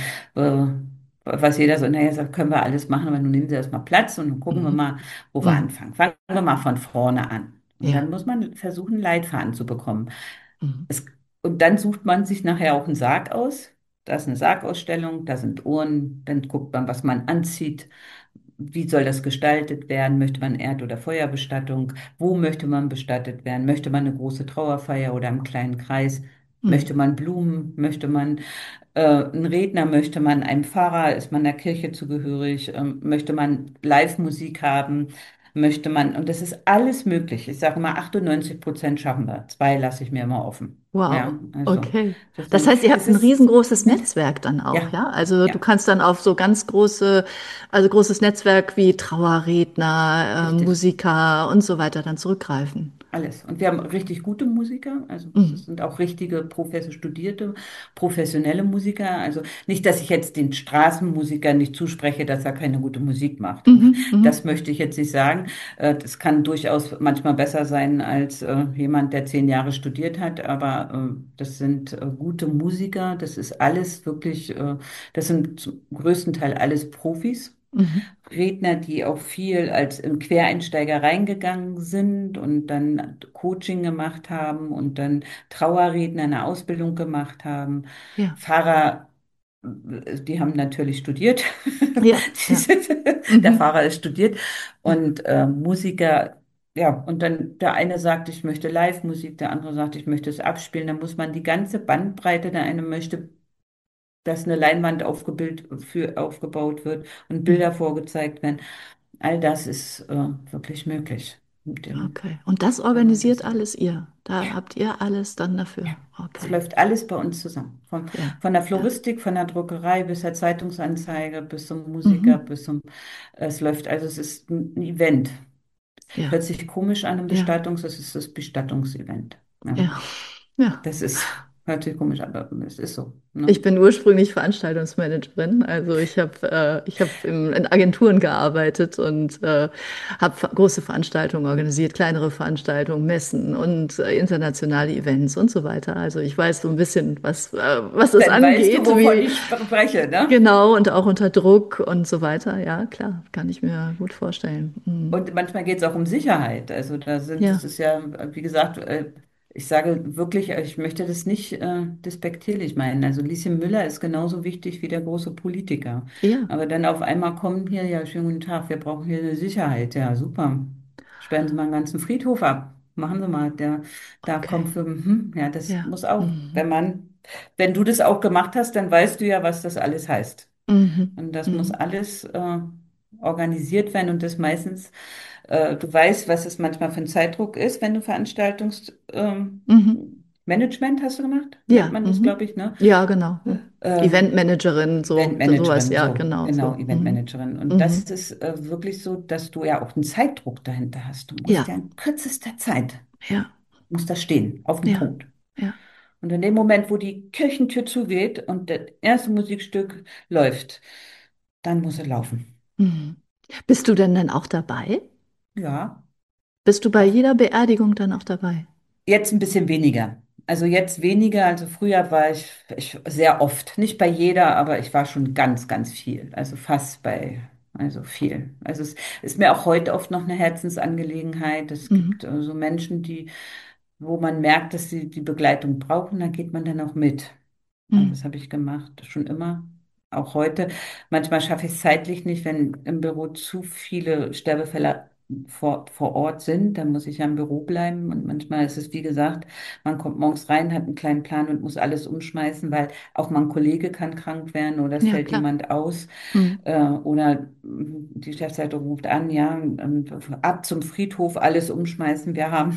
was jeder so, naja, sagt, können wir alles machen, aber nun nehmen Sie erstmal Platz und dann gucken wir Mhm. mal, wo wir Mhm. anfangen. Fangen wir mal von vorne an. Und dann Ja. muss man versuchen, einen Leitfaden zu bekommen. Mhm. Es, und dann sucht man sich nachher auch einen Sarg aus. Da ist eine Sargausstellung, da sind Uhren, dann guckt man, was man anzieht. Wie soll das gestaltet werden? Möchte man Erd- oder Feuerbestattung? Wo möchte man bestattet werden? Möchte man eine große Trauerfeier oder im kleinen Kreis? Möchte Mhm. man Blumen? Möchte man einen Redner? Möchte man einen Pfarrer? Ist man der Kirche zugehörig? Möchte man Live-Musik haben? Möchte man, und das ist alles möglich. Ich sage mal, 98% schaffen wir. Zwei lasse ich mir immer offen. Ja, Wow, also, okay. Das heißt, ihr habt das ein ist, riesengroßes ne? Netzwerk dann auch, Ja, ja? Also du ja, kannst dann auf so ganz große, also großes Netzwerk wie Trauerredner, richtig. Musiker und so weiter dann zurückgreifen. Alles. Und wir haben richtig gute Musiker, also das Mhm. sind auch richtige studierte, professionelle Musiker. Also nicht, dass ich jetzt den Straßenmusikern nicht zuspreche, dass er keine gute Musik macht. Mhm. Das Mhm. möchte ich jetzt nicht sagen. Das kann durchaus manchmal besser sein als jemand, der 10 Jahre studiert hat, aber das sind gute Musiker. Das ist alles wirklich, das sind zum größten Teil alles Profis. Mhm. Redner, die auch viel als Quereinsteiger reingegangen sind und dann Coaching gemacht haben und dann Trauerredner eine Ausbildung gemacht haben. Ja, Fahrer, die haben natürlich studiert. ja, Die ja. sind, der Mhm. Fahrer ist studiert Ja. und Musiker. Ja, und dann der eine sagt, ich möchte Live-Musik, der andere sagt, ich möchte es abspielen. Da muss man die ganze Bandbreite, der eine möchte, dass eine Leinwand aufgebaut wird und Bilder Mhm. vorgezeigt werden. All das ist wirklich möglich. Mit dem, Okay. Und das wenn man das organisiert so will. alles ihr. Da Ja, habt ihr alles dann ja. dafür. Es Okay. läuft alles bei uns zusammen. Ja, Von der ja. Floristik, von der Druckerei bis zur Zeitungsanzeige, bis zum Musiker, Mhm. es läuft, also es ist ein Event. Ja, Hört sich komisch an, ja, Es ist das Bestattungsevent. Ja. ja, ja. Das ist, hört sich komisch an, aber es ist so. Ich Ne? bin ursprünglich Veranstaltungsmanagerin, also ich hab in Agenturen gearbeitet und habe große Veranstaltungen organisiert, kleinere Veranstaltungen, Messen und internationale Events und so weiter. Also ich weiß so ein bisschen, was das Dann weißt du, angeht, wovon wie ich spreche, ne? genau und auch unter Druck und so weiter. Ja, klar, kann ich mir gut vorstellen. Mhm. Und manchmal geht es auch um Sicherheit. Also das Ja, ist ja, wie gesagt, ich sage wirklich, ich möchte das nicht despektierlich meinen. Also Lieschen Müller ist genauso wichtig wie der große Politiker. ja, Aber dann auf einmal kommen hier, ja, schönen guten Tag, wir brauchen hier eine Sicherheit. Ja, super. Sperren Sie mal einen ganzen Friedhof ab. Machen Sie mal. Da okay, kommt ja, das ja, muss auch. mhm. Wenn du das auch gemacht hast, dann weißt du ja, was das alles heißt. Mhm. Und das muss Mhm. alles organisiert werden und das meistens Du weißt, was es manchmal für ein Zeitdruck ist, wenn du Mhm. Management hast du gemacht? Nennt Ja, man das, glaube mhm. ich, ne? Ja, genau. Mhm. Ähm, Eventmanagerin, so, sowas, Eventmanagerin, ja, so, genau, genau, so. Mhm. Eventmanagerin. Und das Mhm. ist wirklich so, dass du ja auch einen Zeitdruck dahinter hast. Du musst Ja, ja in kürzester Zeit, ja, muss da stehen, auf dem ja, Punkt. ja. Und in dem Moment, wo die Kirchentür zugeht und das erste Musikstück läuft, dann muss er laufen. Mhm. Bist du denn dann auch dabei? Ja, Bist du bei auch jeder Beerdigung dann auch dabei? jetzt ein bisschen weniger. Also jetzt weniger, also früher war ich sehr oft, nicht bei jeder, aber ich war schon ganz, ganz viel. Also fast bei, also viel. Also es ist mir auch heute oft noch eine Herzensangelegenheit. Es gibt Mhm. so Menschen, wo man merkt, dass sie die Begleitung brauchen, da geht man dann auch mit. Also das Mhm. habe ich gemacht, schon immer, auch heute. Manchmal schaffe ich es zeitlich nicht, wenn im Büro zu viele Sterbefälle vor Ort sind, dann muss ich ja im Büro bleiben. Und manchmal ist es, wie gesagt, man kommt morgens rein, hat einen kleinen Plan und muss alles umschmeißen, weil auch mal ein Kollege kann krank werden oder es Ja, fällt klar. jemand aus. Mhm. Oder die Chefleitung ruft an, ja, ab zum Friedhof, alles umschmeißen.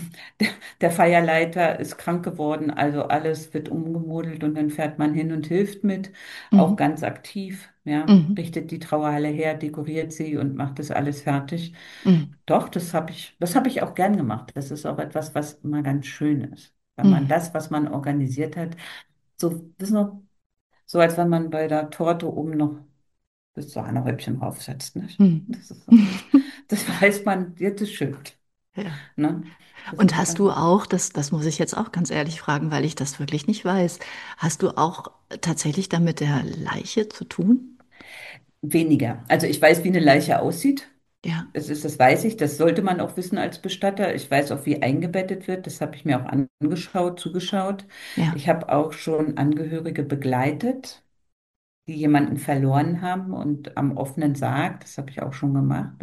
Der Feierleiter ist krank geworden, also alles wird umgemodelt und dann fährt man hin und hilft mit, auch Mhm. ganz aktiv, ja, Mhm. richtet die Trauerhalle her, dekoriert sie und macht das alles fertig. Mhm. Doch, das habe ich auch gern gemacht. Das ist auch etwas, was immer ganz schön ist. Wenn man Mhm. das, was man organisiert hat, so, das ist noch so, als wenn man bei der Torte oben noch das Sahnehäubchen draufsetzt, nicht? Mhm. Das ist so, das weiß man, jetzt ist schön, Ja. ne? Das Und ist hast du dann auch, das muss ich jetzt auch ganz ehrlich fragen, weil ich das wirklich nicht weiß, hast du auch tatsächlich dann mit der Leiche zu tun? weniger. Also ich weiß, wie eine Leiche aussieht. Ja, Das weiß ich, das sollte man auch wissen als Bestatter. Ich weiß auch, wie eingebettet wird. Das habe ich mir auch angeschaut, zugeschaut. ja. Ich habe auch schon Angehörige begleitet, die jemanden verloren haben und am offenen Sarg, das habe ich auch schon gemacht.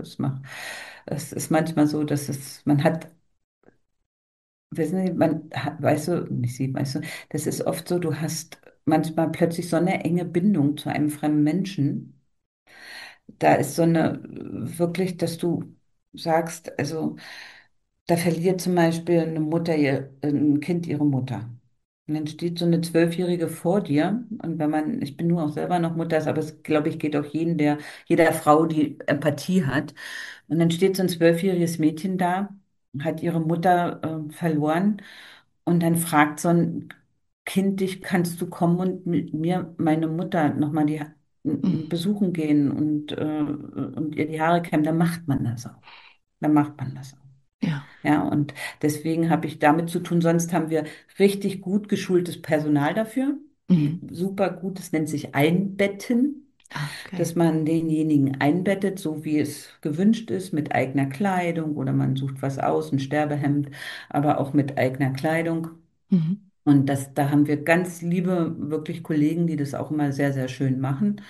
Es ist manchmal so, man hat, wissen Sie, weißt du, nicht Sie, weißt du, das ist oft so, du hast manchmal plötzlich so eine enge Bindung zu einem fremden Menschen. Da ist so eine, wirklich, dass du sagst, also, da verliert zum Beispiel ein Kind ihre Mutter. Und dann steht so eine Zwölfjährige vor dir. Und ich bin nur auch selber noch Mutter, aber es, glaube ich, geht auch jeder Frau, die Empathie hat. Und dann steht so ein zwölfjähriges Mädchen da, hat ihre Mutter verloren. Und dann fragt so ein Kind dich, kannst du kommen und mit mir meine Mutter nochmal Mhm. besuchen gehen und ihr die Haare kämmen? Dann macht man das auch. Dann macht man das auch. Ja. Ja, und deswegen habe ich damit zu tun. Sonst haben wir richtig gut geschultes Personal dafür. Mhm. Super gut, das nennt sich Einbetten, Ah, okay. dass man denjenigen einbettet, so wie es gewünscht ist, mit eigener Kleidung oder man sucht was aus, ein Sterbehemd, aber auch mit eigener Kleidung. Mhm. Und da haben wir ganz liebe, wirklich Kollegen, die das auch immer sehr, sehr schön machen.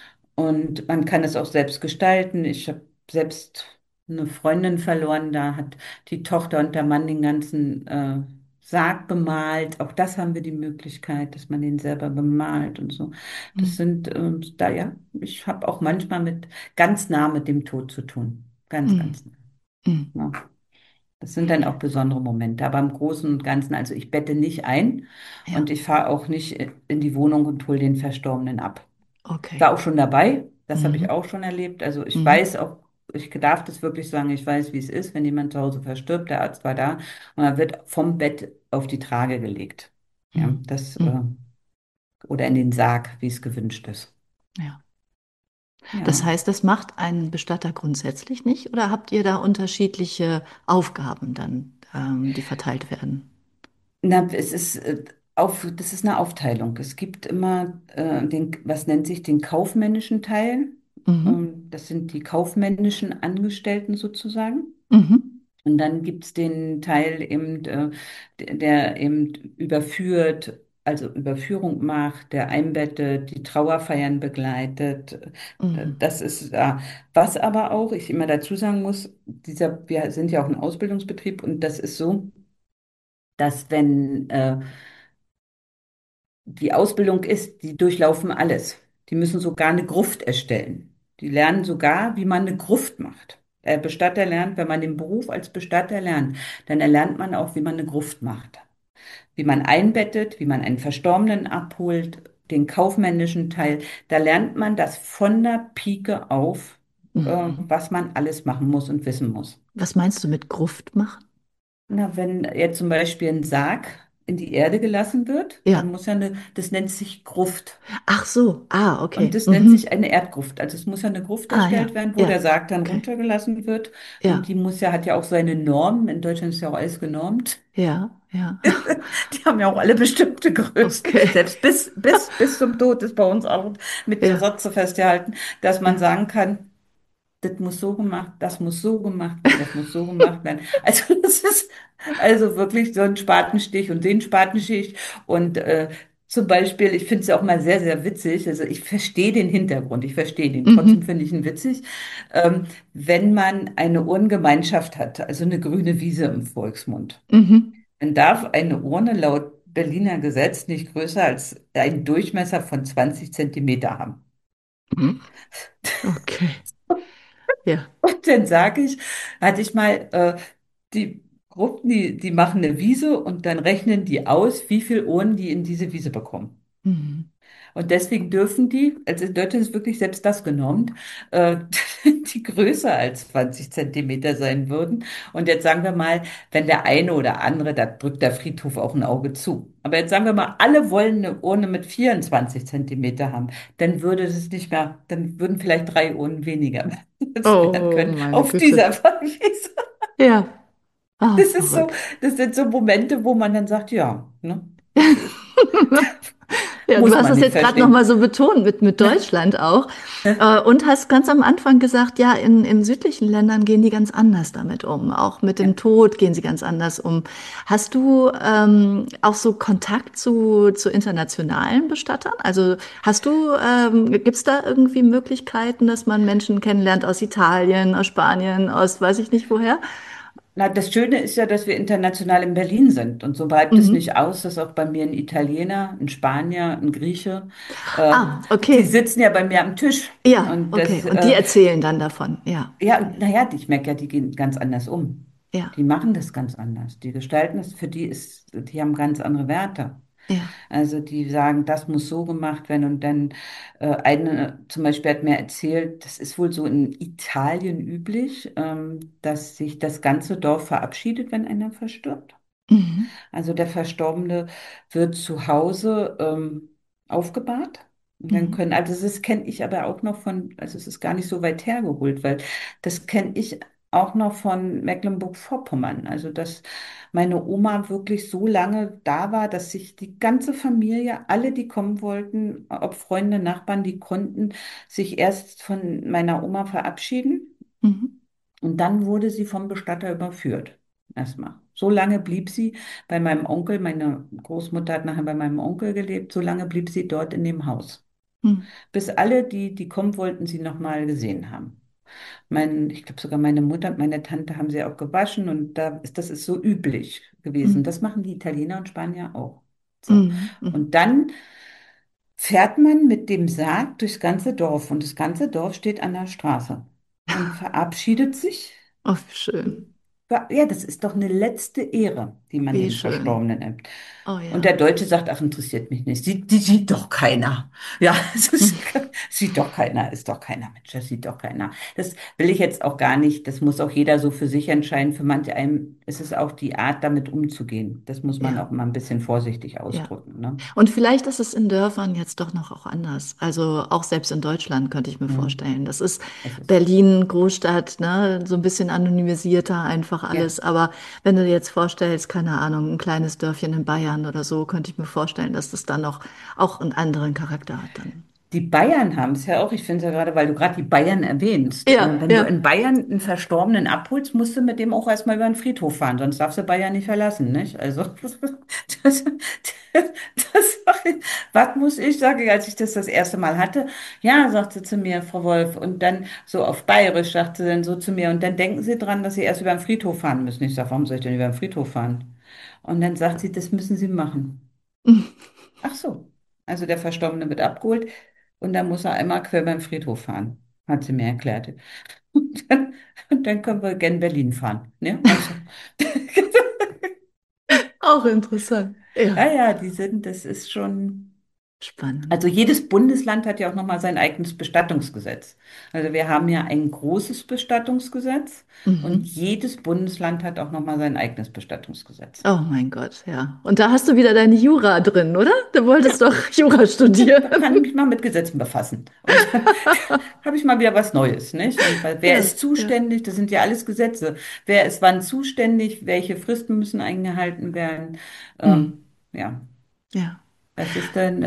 Und man kann es auch selbst gestalten. Ich habe selbst eine Freundin verloren, da hat die Tochter und der Mann den ganzen Sarg bemalt. Auch das haben wir die Möglichkeit, dass man den selber bemalt und so. Das Mhm. sind da ja, ich habe auch manchmal ganz nah mit dem Tod zu tun. Ganz, Mhm. ganz Mhm. nah. Ja. Das sind dann auch besondere Momente. Aber im Großen und Ganzen, also ich bette nicht ein und Ja, ich fahre auch nicht in die Wohnung und hole den Verstorbenen ab. Ich okay. war auch schon dabei, das habe ich Mhm. auch schon erlebt. Also ich Mhm. weiß auch, ich darf das wirklich sagen, ich weiß, wie es ist, wenn jemand zu Hause verstirbt, der Arzt war da und er wird vom Bett auf die Trage gelegt. Ja, Mhm. Mhm. oder in den Sarg, wie es gewünscht ist. Ja. Das Ja. heißt, das macht ein Bestatter grundsätzlich nicht, oder habt ihr da unterschiedliche Aufgaben dann, die verteilt werden? Na, das ist eine Aufteilung. Es gibt immer was nennt sich den kaufmännischen Teil. Mhm. Das sind die kaufmännischen Angestellten sozusagen. Mhm. Und dann gibt es den Teil eben, der eben überführt, also Überführung macht, der einbettet, die Trauerfeiern begleitet. Mhm. Das ist, was aber auch, ich immer dazu sagen muss, wir sind ja auch ein Ausbildungsbetrieb und das ist so, dass wenn die Ausbildung ist, die durchlaufen alles. Die müssen sogar eine Gruft erstellen. Die lernen sogar, wie man eine Gruft macht. Bestatter lernt, wenn man den Beruf als Bestatter lernt, dann erlernt man auch, wie man eine Gruft macht, wie man einbettet, wie man einen Verstorbenen abholt, den kaufmännischen Teil. Da lernt man das von der Pike auf, Mhm. was man alles machen muss und wissen muss. Was meinst du mit Gruft machen? Na, wenn jetzt zum Beispiel ein Sarg in die Erde gelassen wird, Ja. dann muss ja das nennt sich Gruft. Ach so. Ah, Und okay. das nennt sich Mhm. eine Erdgruft. Also es muss ja eine Gruft Ah, ja. erstellt werden, wo Ja. der Sarg dann Okay. runtergelassen wird. Und Ja. die muss ja, hat ja auch seine Normen. In Deutschland ist ja auch alles genormt. Ja. Ja. Die haben ja auch alle bestimmte Größen. Okay. Selbst bis zum Tod ist bei uns auch mit Ja. Gesetze festgehalten, dass man Ja. sagen kann, das muss so gemacht, das muss so gemacht werden, das muss so gemacht werden. Also das ist also wirklich so ein Spatenstich und den Spatenstich. Und zum Beispiel, ich finde es ja auch mal sehr, sehr witzig, also ich verstehe den Hintergrund, ich verstehe den, trotzdem Mhm. finde ich ihn witzig, ähm, wenn man eine Urngemeinschaft hat, also eine grüne Wiese im Volksmund. Mhm. Dann darf eine Urne laut Berliner Gesetz nicht größer als einen Durchmesser von 20 Zentimeter haben. Mhm. Okay. Ja. Und dann sage ich, hatte ich mal, die Gruppen, die machen eine Wiese und dann rechnen die aus, wie viel Urnen die in diese Wiese bekommen. Mhm. Und deswegen dürfen die, also in Deutschland ist wirklich selbst das genormt, äh, die größer als 20 Zentimeter sein würden. Und jetzt sagen wir mal, wenn der eine oder andere, da drückt der Friedhof auch ein Auge zu. Aber jetzt sagen wir mal, alle wollen eine Urne mit 24 Zentimeter haben, dann würde es nicht mehr, dann würden vielleicht 3 Urnen weniger werden Oh, können meine auf Güte. dieser Wiese. Ja. Ah, Das ist so, verrückt. das sind so Momente, wo man dann sagt, ja, ne, das ist, Ja, du muss hast man das nicht jetzt gerade noch mal verstehen. so betont mit Deutschland auch. Ne? Und hast ganz am Anfang gesagt, ja, in südlichen Ländern gehen die ganz anders damit um. Auch mit Ja. dem Tod gehen sie ganz anders um. Hast du auch so Kontakt zu internationalen Bestattern? Also gibt es da irgendwie Möglichkeiten, dass man Menschen kennenlernt aus Italien, aus Spanien, aus weiß ich nicht woher? Na, das Schöne ist ja, dass wir international in Berlin sind. Und so bleibt es Mhm. nicht aus, dass auch bei mir ein Italiener, ein Spanier, ein Grieche, äh, Ah, die okay. sitzen ja bei mir am Tisch. Ja, Und okay. das, Und die erzählen dann davon. Ja, ja, naja, ich merke ja, die gehen ganz anders um. ja, Die machen das ganz anders. Die gestalten das, für die ist, die haben ganz andere Werte. ja. Also die sagen, das muss so gemacht werden. Und dann eine zum Beispiel hat mir erzählt, das ist wohl so in Italien üblich, dass sich das ganze Dorf verabschiedet, wenn einer verstirbt. Mhm. Also der Verstorbene wird zu Hause aufgebahrt. Und dann Mhm. können, also das kenne ich aber auch noch von, also es ist gar nicht so weit hergeholt, weil das kenne ich auch noch von Mecklenburg-Vorpommern. Also dass meine Oma wirklich so lange da war, dass sich die ganze Familie, alle, die kommen wollten, ob Freunde, Nachbarn, die konnten sich erst von meiner Oma verabschieden. Mhm. Und dann wurde sie vom Bestatter überführt. Erstmal. So lange blieb sie bei meinem Onkel. Meine Großmutter hat nachher bei meinem Onkel gelebt. So lange blieb sie dort in dem Haus. Mhm. Bis alle, die kommen wollten, sie nochmal gesehen haben. Ich glaube sogar meine Mutter und meine Tante haben sie auch gewaschen und das ist so üblich gewesen. Mhm. Das machen die Italiener und Spanier auch. So. Mhm. Mhm. Und dann fährt man mit dem Sarg durchs ganze Dorf und das ganze Dorf steht an der Straße und verabschiedet sich. Oh, wie schön. Ja, das ist doch eine letzte Ehre, die man Wie dem schön. Verstorbenen nimmt. Oh Und ja. der Deutsche sagt, ach, interessiert mich nicht. Die sieht doch keiner. Ja, sieht doch keiner, ist doch keiner, Mensch, das sieht doch keiner. Das will ich jetzt auch gar nicht. Das muss auch jeder so für sich entscheiden. Für manche einem ist es auch die Art, damit umzugehen. Das muss man Ja, auch mal ein bisschen vorsichtig ja. ausdrücken, ne? Und vielleicht ist es in Dörfern jetzt doch noch auch anders. Also auch selbst in Deutschland könnte ich mir Hm, vorstellen. Das ist es ist, Berlin, Großstadt, ne, so ein bisschen anonymisierter einfach ja. alles. Aber wenn du dir jetzt vorstellst, keine Ahnung, ein kleines Dörfchen in Bayern oder so, könnte ich mir vorstellen, dass das dann noch auch einen anderen Charakter hat dann. Die Bayern haben es ja auch. Ich finde es ja gerade, weil du gerade die Bayern erwähnst. Ja, Wenn du ja. in Bayern einen Verstorbenen abholst, musst du mit dem auch erstmal über den Friedhof fahren, sonst darfst du Bayern nicht verlassen, nicht? Also, das, was muss ich sagen, als ich das erste Mal hatte? Ja, sagte zu mir, Frau Wolf, und dann so auf Bayerisch sagte sie dann so zu mir, und dann denken Sie dran, dass Sie erst über den Friedhof fahren müssen. Ich sage, warum soll ich denn über den Friedhof fahren? Und dann sagt sie, das müssen Sie machen. Ach so. Also der Verstorbene wird abgeholt und dann muss er einmal quer beim Friedhof fahren, hat sie mir erklärt. Und dann, dann können wir gern Berlin fahren. Ne? Also, Auch interessant. ja, Ja, ja, das ist schon. spannend. Also jedes Bundesland hat ja auch nochmal sein eigenes Bestattungsgesetz. Also wir haben ja ein großes Bestattungsgesetz und Mhm. jedes Bundesland hat auch nochmal sein eigenes Bestattungsgesetz. Oh mein Gott, ja. Und da hast du wieder deine Jura drin, oder? Du wolltest Ja, doch Jura ja, studieren. da kann ich mich mal mit Gesetzen befassen. Und dann habe ich mal wieder was Neues, nicht? Und weil, wer Ja, ist ja. zuständig? Das sind ja alles Gesetze. Wer ist wann zuständig? Welche Fristen müssen eingehalten werden? Hm. Ja, Ja. das ist dann,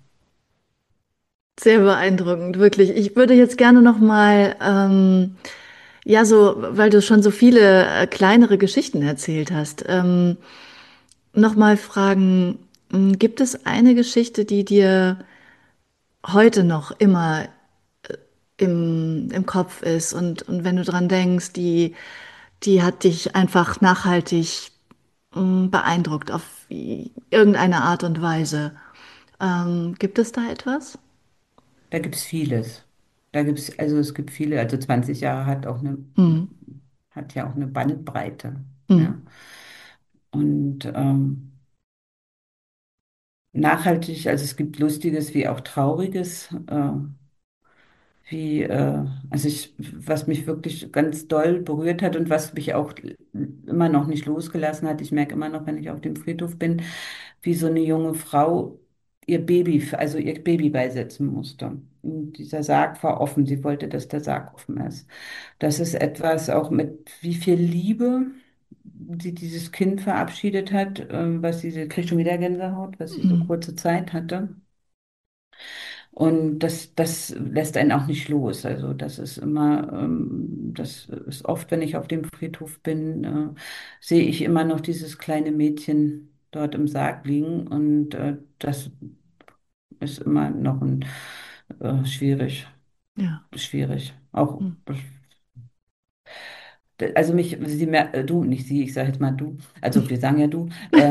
Sehr beeindruckend, wirklich. Ich würde jetzt gerne noch mal, ja, so, weil du schon so viele kleinere Geschichten erzählt hast, noch mal fragen, gibt es eine Geschichte, die dir heute noch immer im Kopf ist und wenn du dran denkst, die hat dich einfach nachhaltig beeindruckt auf irgendeine Art und Weise. Gibt es da etwas? da gibt es vieles. Also es gibt viele, also 20 Jahre Hm. hat ja auch eine Bandbreite. Hm. Ja. Und nachhaltig, also es gibt Lustiges wie auch Trauriges, was mich wirklich ganz doll berührt hat und was mich auch immer noch nicht losgelassen hat. Ich merke immer noch, wenn ich auf dem Friedhof bin, wie so eine junge Frau also ihr Baby beisetzen musste. Und dieser Sarg war offen. Sie wollte, dass der Sarg offen ist. Das ist etwas auch mit wie viel Liebe sie dieses Kind verabschiedet hat, kriegt schon wieder Gänsehaut, was sie so Hm. kurze Zeit hatte. Und das lässt einen auch nicht los. Also das ist oft, wenn ich auf dem Friedhof bin, sehe ich immer noch dieses kleine Mädchen dort im Sarg liegen und das ist immer noch Ja. schwierig. Auch Hm. Also du, nicht sie, ich sage jetzt mal du, also wir sagen ja du,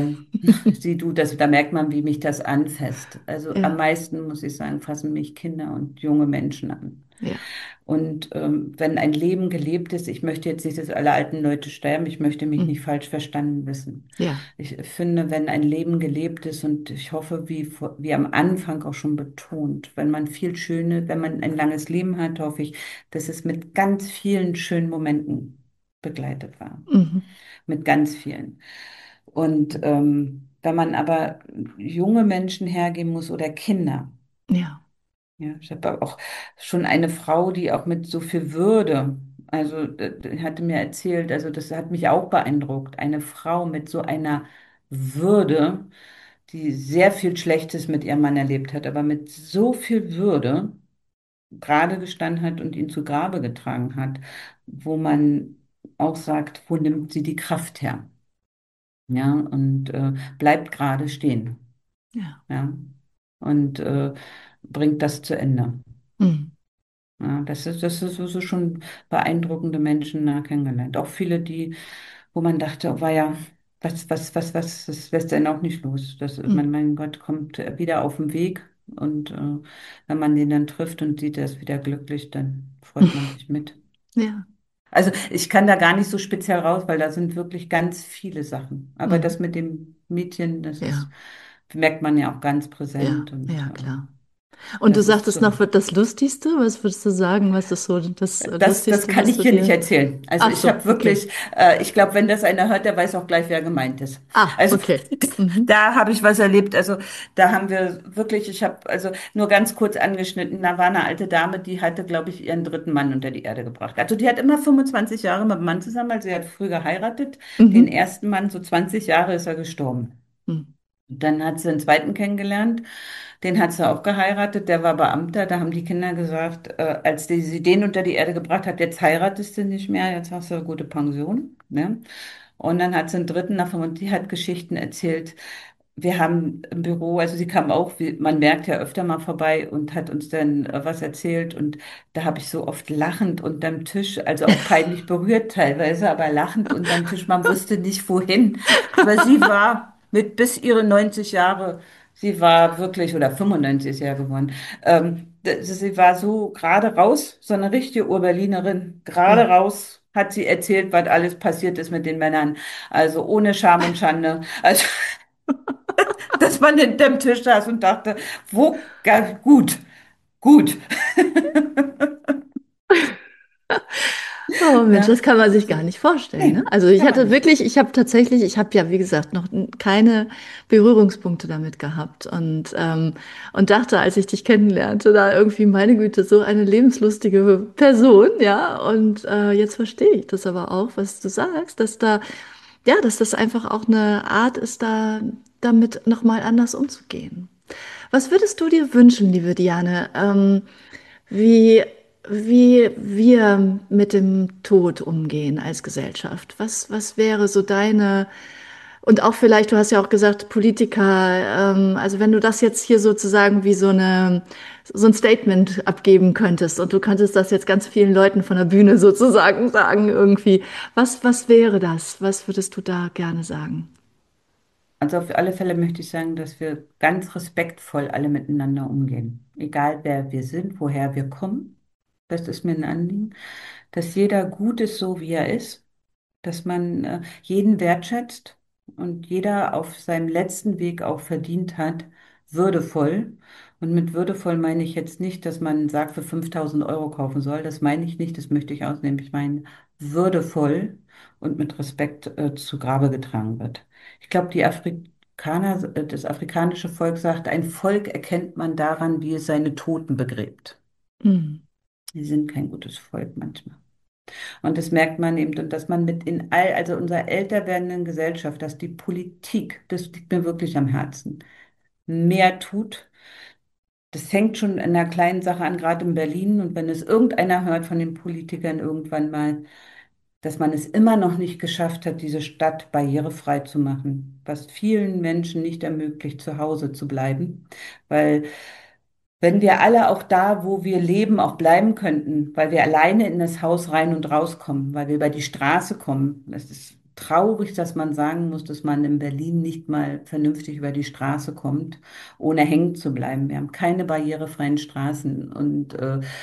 du, da merkt man, wie mich das anfasst. Also am Ja. meisten, muss ich sagen, fassen mich Kinder und junge Menschen an. Ja. Und wenn ein Leben gelebt ist, ich möchte jetzt nicht, dass alle alten Leute sterben, ich möchte mich Hm. nicht falsch verstanden wissen. Ja. Ich finde, wenn ein Leben gelebt ist und ich hoffe, wie am Anfang auch schon betont, wenn man ein langes Leben hat, hoffe ich, dass es mit ganz vielen schönen Momenten begleitet war. Mhm. Mit ganz vielen. Und wenn man aber junge Menschen hergeben muss oder Kinder, Ja. ja, ich habe auch schon eine Frau, die auch mit so viel Würde, also hatte mir erzählt, also das hat mich auch beeindruckt, eine Frau mit so einer Würde, die sehr viel Schlechtes mit ihrem Mann erlebt hat, aber mit so viel Würde gerade gestanden hat und ihn zu Grabe getragen hat, wo man auch sagt, wo nimmt sie die Kraft her? Ja, und bleibt gerade stehen, Ja. ja, und bringt das zu Ende. Hm. Ja, das ist so schon beeindruckende Menschen kennengelernt. Auch viele, wo man dachte, oh, war ja, das lässt einen auch nicht los. Hm. Mein Gott kommt wieder auf den Weg und wenn man den dann trifft und sieht, er ist wieder glücklich, dann freut man sich mit. Ja. Also ich kann da gar nicht so speziell raus, weil da sind wirklich ganz viele Sachen. Aber Hm. das mit dem Mädchen, Ja. merkt man ja auch ganz Ja. präsent und Ja, klar. Und du das ist sagtest so. noch das Lustigste? Was würdest du sagen? Was ist so das Das Lustigste, kann was ich du hier nicht dir... erzählen. Also Ach ich so, habe okay. wirklich, ich glaube, wenn das einer hört, der weiß auch gleich, wer gemeint ist. Ah, Also okay. Mhm. da habe ich was erlebt. Also da haben wir wirklich, ich habe also nur ganz kurz angeschnitten, da war eine alte Dame, die hatte, glaube ich, ihren dritten Mann unter die Erde gebracht. Also die hat immer 25 Jahre mit dem Mann zusammen, also sie hat früh geheiratet. Den Mhm. ersten Mann, so 20 Jahre ist er gestorben. Hm. Dann hat sie einen zweiten kennengelernt, den hat sie auch geheiratet, der war Beamter. Da haben die Kinder gesagt, sie den unter die Erde gebracht hat, jetzt heiratest du nicht mehr, jetzt hast du eine gute Pension. Ne? Und dann hat sie einen dritten davon und die hat Geschichten erzählt. Wir haben im Büro, also sie kam auch, man merkt ja öfter mal vorbei und hat uns dann was erzählt und da habe ich so oft lachend unterm Tisch, also auch peinlich berührt teilweise, aber lachend unterm Tisch, man wusste nicht wohin. Aber sie war mit bis ihre 90 Jahre, sie war wirklich, oder 95 ist sie ja geworden, sie war so gerade raus, so eine richtige Urberlinerin, gerade Ja. raus hat sie erzählt, was alles passiert ist mit den Männern. Also ohne Scham und Schande. Also, dass man hinter dem Tisch saß und dachte, gut, gut. Oh Mensch, Ja, das kann man sich also, gar nicht vorstellen, ne? nee, Also ich kann man hatte nicht. wirklich, ich habe tatsächlich, ich habe ja, wie gesagt, noch keine Berührungspunkte damit gehabt und dachte, als ich dich kennenlernte, da irgendwie, meine Güte, so eine lebenslustige Person, ja. Und jetzt verstehe ich das aber auch, was du sagst, dass da, ja, dass das einfach auch eine Art ist, da damit nochmal anders umzugehen. Was würdest du dir wünschen, liebe Diane? Wie, wie wir mit dem Tod umgehen als Gesellschaft. Was wäre so deine, und auch vielleicht, du hast ja auch gesagt, Politiker, also wenn du das jetzt hier sozusagen wie so ein Statement abgeben könntest und du könntest das jetzt ganz vielen Leuten von der Bühne sozusagen sagen irgendwie, was wäre das? Was würdest du da gerne sagen? Also auf alle Fälle möchte ich sagen, dass wir ganz respektvoll alle miteinander umgehen. Egal wer wir sind, woher wir kommen. Das ist mir ein Anliegen. Dass jeder gut ist, so wie er ist. Dass man jeden wertschätzt und jeder auf seinem letzten Weg auch verdient hat, würdevoll. Und mit würdevoll meine ich jetzt nicht, dass man einen Sarg für 5.000 € kaufen soll. Das meine ich nicht, das möchte ich ausnehmen. Ich meine würdevoll und mit Respekt zu Grabe getragen wird. Ich glaube, die Afrikaner, das afrikanische Volk sagt, ein Volk erkennt man daran, wie es seine Toten begräbt. Hm. Die sind kein gutes Volk manchmal. Und das merkt man eben, und dass man mit in all, also unserer älter werdenden Gesellschaft, dass die Politik, das liegt mir wirklich am Herzen, mehr tut. Das fängt schon in einer kleinen Sache an, gerade in Berlin. Und wenn es irgendeiner hört von den Politikern irgendwann mal, dass man es immer noch nicht geschafft hat, diese Stadt barrierefrei zu machen, was vielen Menschen nicht ermöglicht, zu Hause zu bleiben, weil wenn wir alle auch da, wo wir leben, auch bleiben könnten, weil wir alleine in das Haus rein und rauskommen, weil wir über die Straße kommen. Es ist traurig, dass man sagen muss, dass man in Berlin nicht mal vernünftig über die Straße kommt, ohne hängen zu bleiben. Wir haben keine barrierefreien Straßen und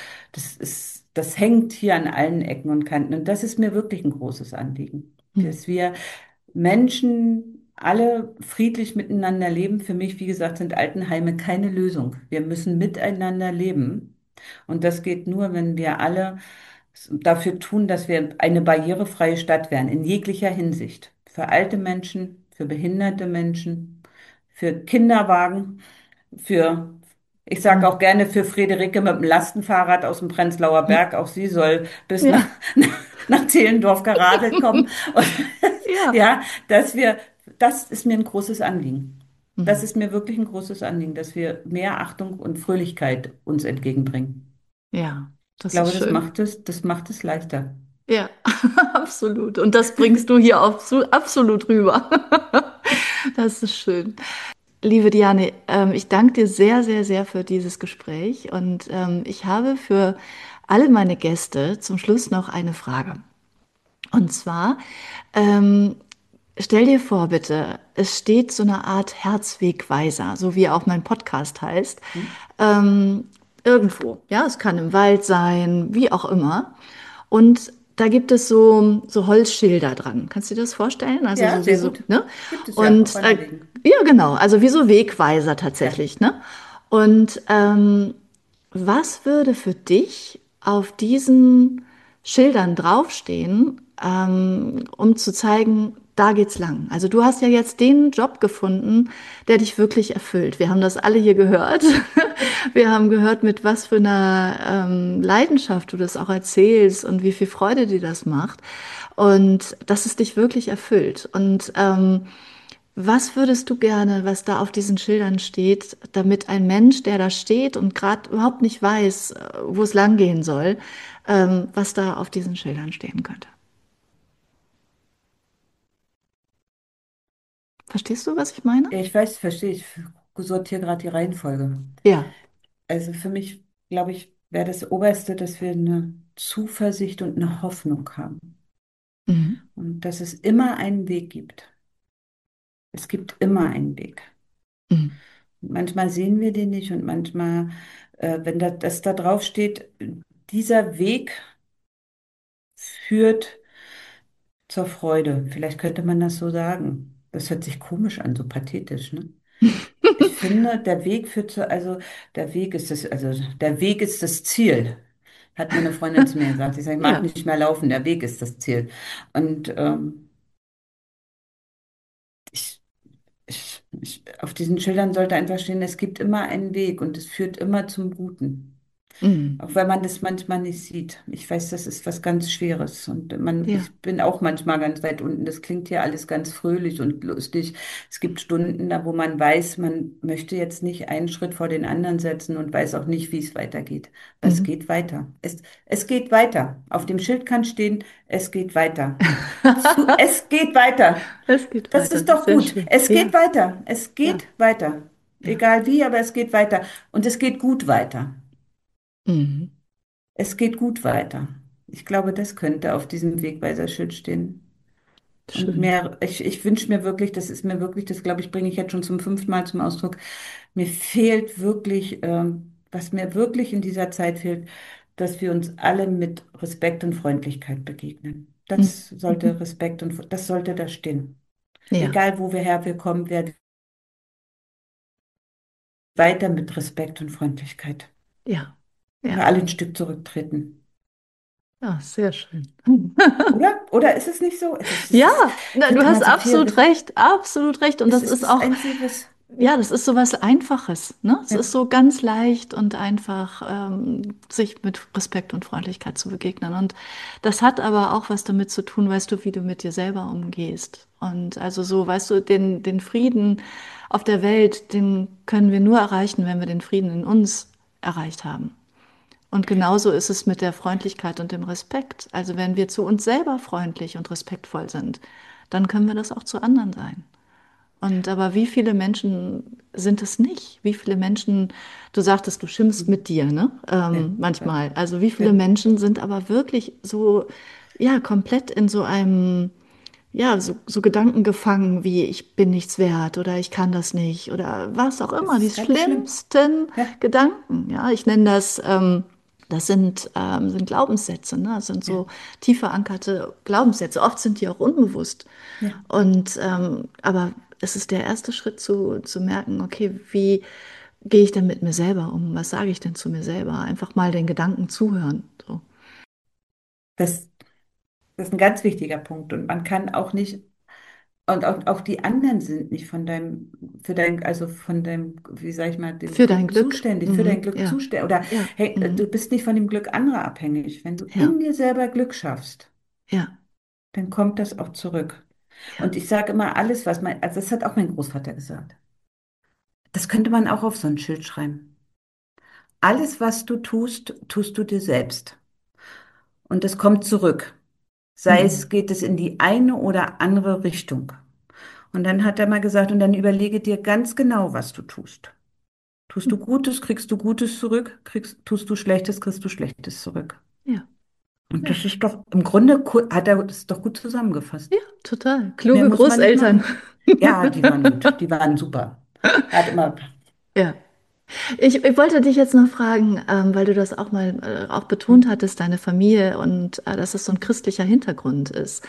das hängt hier an allen Ecken und Kanten. Und das ist mir wirklich ein großes Anliegen, Hm. dass wir Menschen alle friedlich miteinander leben. Für mich, wie gesagt, sind Altenheime keine Lösung. Wir müssen miteinander leben. Und das geht nur, wenn wir alle dafür tun, dass wir eine barrierefreie Stadt werden, in jeglicher Hinsicht. Für alte Menschen, für behinderte Menschen, für Kinderwagen, für, ich sage Hm. auch gerne für Friederike mit dem Lastenfahrrad aus dem Prenzlauer Hm. Berg. Auch sie soll bis Ja. nach Zehlendorf geradelt kommen. Und Ja. ja, das ist mir ein großes Anliegen. Das Hm. ist mir wirklich ein großes Anliegen, dass wir mehr Achtung und Fröhlichkeit uns entgegenbringen. Ja, Ich das ist glaube, schön. das macht es leichter. Ja, absolut. Und das bringst du hier auch absolut rüber. Das ist schön. Liebe Diane, ich danke dir sehr, sehr, sehr für dieses Gespräch und ich habe für alle meine Gäste zum Schluss noch eine Frage. Und zwar, ähm, stell dir vor, bitte, es steht so eine Art Herzwegweiser, so wie auch mein Podcast heißt, Hm? ähm, irgendwo. Ja, es kann im Wald sein, wie auch immer. Und da gibt es so Holzschilder dran. Kannst du dir das vorstellen? Also Ja, sehr sowieso, gut. ne? Gibt es ja auf Und Wanderwegen. ja, genau, also wie so Wegweiser Ja. tatsächlich, ne? Und was würde für dich auf diesen Schildern draufstehen, um zu zeigen, da geht's lang? Also du hast ja jetzt den Job gefunden, der dich wirklich erfüllt. Wir haben das alle hier gehört. Wir haben gehört, mit was für einer Leidenschaft du das auch erzählst und wie viel Freude dir das macht. Und dass es dich wirklich erfüllt. Und was würdest du gerne, was da auf diesen Schildern steht, damit ein Mensch, der da steht und gerade überhaupt nicht weiß, wo es langgehen soll, was da auf diesen Schildern stehen könnte? Verstehst du, was ich meine? Ich weiß, verstehe ich. Sortiere gerade die Reihenfolge. Ja. Also für mich, glaube ich, wäre das Oberste, dass wir eine Zuversicht und eine Hoffnung haben. Mhm. Und dass es immer einen Weg gibt. Es gibt immer einen Weg. Mhm. Manchmal sehen wir den nicht und manchmal, wenn das da drauf steht, dieser Weg führt zur Freude. Vielleicht könnte man das so sagen. Das hört sich komisch an, so pathetisch, ne? Ich finde, der Weg führt zu, also der Weg ist das Ziel, hat meine Freundin zu mir gesagt. Ich sage, ich mag Ja. nicht mehr laufen, der Weg ist das Ziel. Und ich, auf diesen Schildern sollte einfach stehen, es gibt immer einen Weg und es führt immer zum Guten. Mm. Auch wenn man das manchmal nicht sieht. Ich weiß, das ist was ganz Schweres. Und Ja. ich bin auch manchmal ganz weit unten. Das klingt hier alles ganz fröhlich und lustig. Es gibt Stunden, da wo man weiß, man möchte jetzt nicht einen Schritt vor den anderen setzen und weiß auch nicht, wie es weitergeht. Aber es Mhm. geht weiter. Es geht weiter. Auf dem Schild kann stehen, es geht weiter. Es geht weiter. Es geht Das weiter. ist doch Sehr gut. schön. Es geht Ja. weiter. Es Ja. geht weiter. Ja. Egal wie, aber es geht weiter. Und es geht gut weiter. Mhm. Es geht gut weiter. Ich glaube, das könnte auf diesem Wegweiserschild stehen. Und Schön. mehr, ich wünsche mir wirklich, das ist mir wirklich, das glaube ich, bringe ich jetzt schon zum fünften Mal zum Ausdruck. Mir fehlt wirklich, was mir wirklich in dieser Zeit fehlt, dass wir uns alle mit Respekt und Freundlichkeit begegnen. Das sollte Mhm. Respekt und das sollte da stehen. Ja. Egal, wo wir herkommen, werden weiter mit Respekt und Freundlichkeit. Ja. Oder Ja. alle ein Stück zurücktreten. Ja, sehr schön. Oder? Oder ist es nicht so? Ja, na, du Könnte hast man so viel. absolut recht. Und Es das ist ist das auch, Einzige, was. ja, das ist so was Einfaches, ne? Es Ja, ist so ganz leicht und einfach, sich mit Respekt und Freundlichkeit zu begegnen. Und das hat aber auch was damit zu tun, weißt du, wie du mit dir selber umgehst. Und also so, weißt du, den Frieden auf der Welt, den können wir nur erreichen, wenn wir den Frieden in uns erreicht haben. Und genauso ist es mit der Freundlichkeit und dem Respekt. Also wenn wir zu uns selber freundlich und respektvoll sind, dann können wir das auch zu anderen sein. Und aber wie viele Menschen sind es nicht? Wie viele Menschen, du sagtest, du schimpfst mit dir, ne? ja, ja, Manchmal. Also wie ja. viele Menschen sind aber wirklich so, ja, komplett in so einem, ja, so Gedanken gefangen wie ich bin nichts wert oder ich kann das nicht oder was auch Das immer, die ist ganz schlimm. schlimmsten Ja, Gedanken. Ja, ich nenne das, sind Glaubenssätze, ne? Das sind ja, so tief verankerte Glaubenssätze. Oft sind die auch unbewusst. ja. Und aber es ist der erste Schritt zu merken, okay, wie gehe ich denn mit mir selber um? Was sage ich denn zu mir selber? Einfach mal den Gedanken zuhören. So. Das, das ist ein ganz wichtiger Punkt. Und man kann auch nicht, und auch die anderen sind nicht also von deinem, wie sag ich mal, dem Für dein Glück Glück. zuständig, für dein Mhm. Glück Ja, zuständig. Oder ja, hey, du mhm. bist nicht von dem Glück anderer abhängig. Wenn du Ja, in dir selber Glück schaffst, ja, dann kommt das auch zurück. ja. Und ich sage immer, alles, also das hat auch mein Großvater gesagt. Das könnte man auch auf so ein Schild schreiben. Alles, was du tust, tust du dir selbst. Und es kommt zurück. Sei es, Mhm. geht es in die eine oder andere Richtung. Und dann hat er mal gesagt, und dann überlege dir ganz genau, was du tust. Tust du Gutes, kriegst du Gutes zurück. Tust du Schlechtes, kriegst du Schlechtes zurück. Ja, Und ja, das ist doch, im Grunde hat er das doch gut zusammengefasst. ja, total. Mehr Kluge muss man nicht Großeltern. machen. Ja, die waren gut. Die waren super. Er hat immer, Ja. Ich wollte dich jetzt noch fragen, weil du das auch mal auch hm, betont hattest, deine Familie und dass es so ein christlicher Hintergrund ist.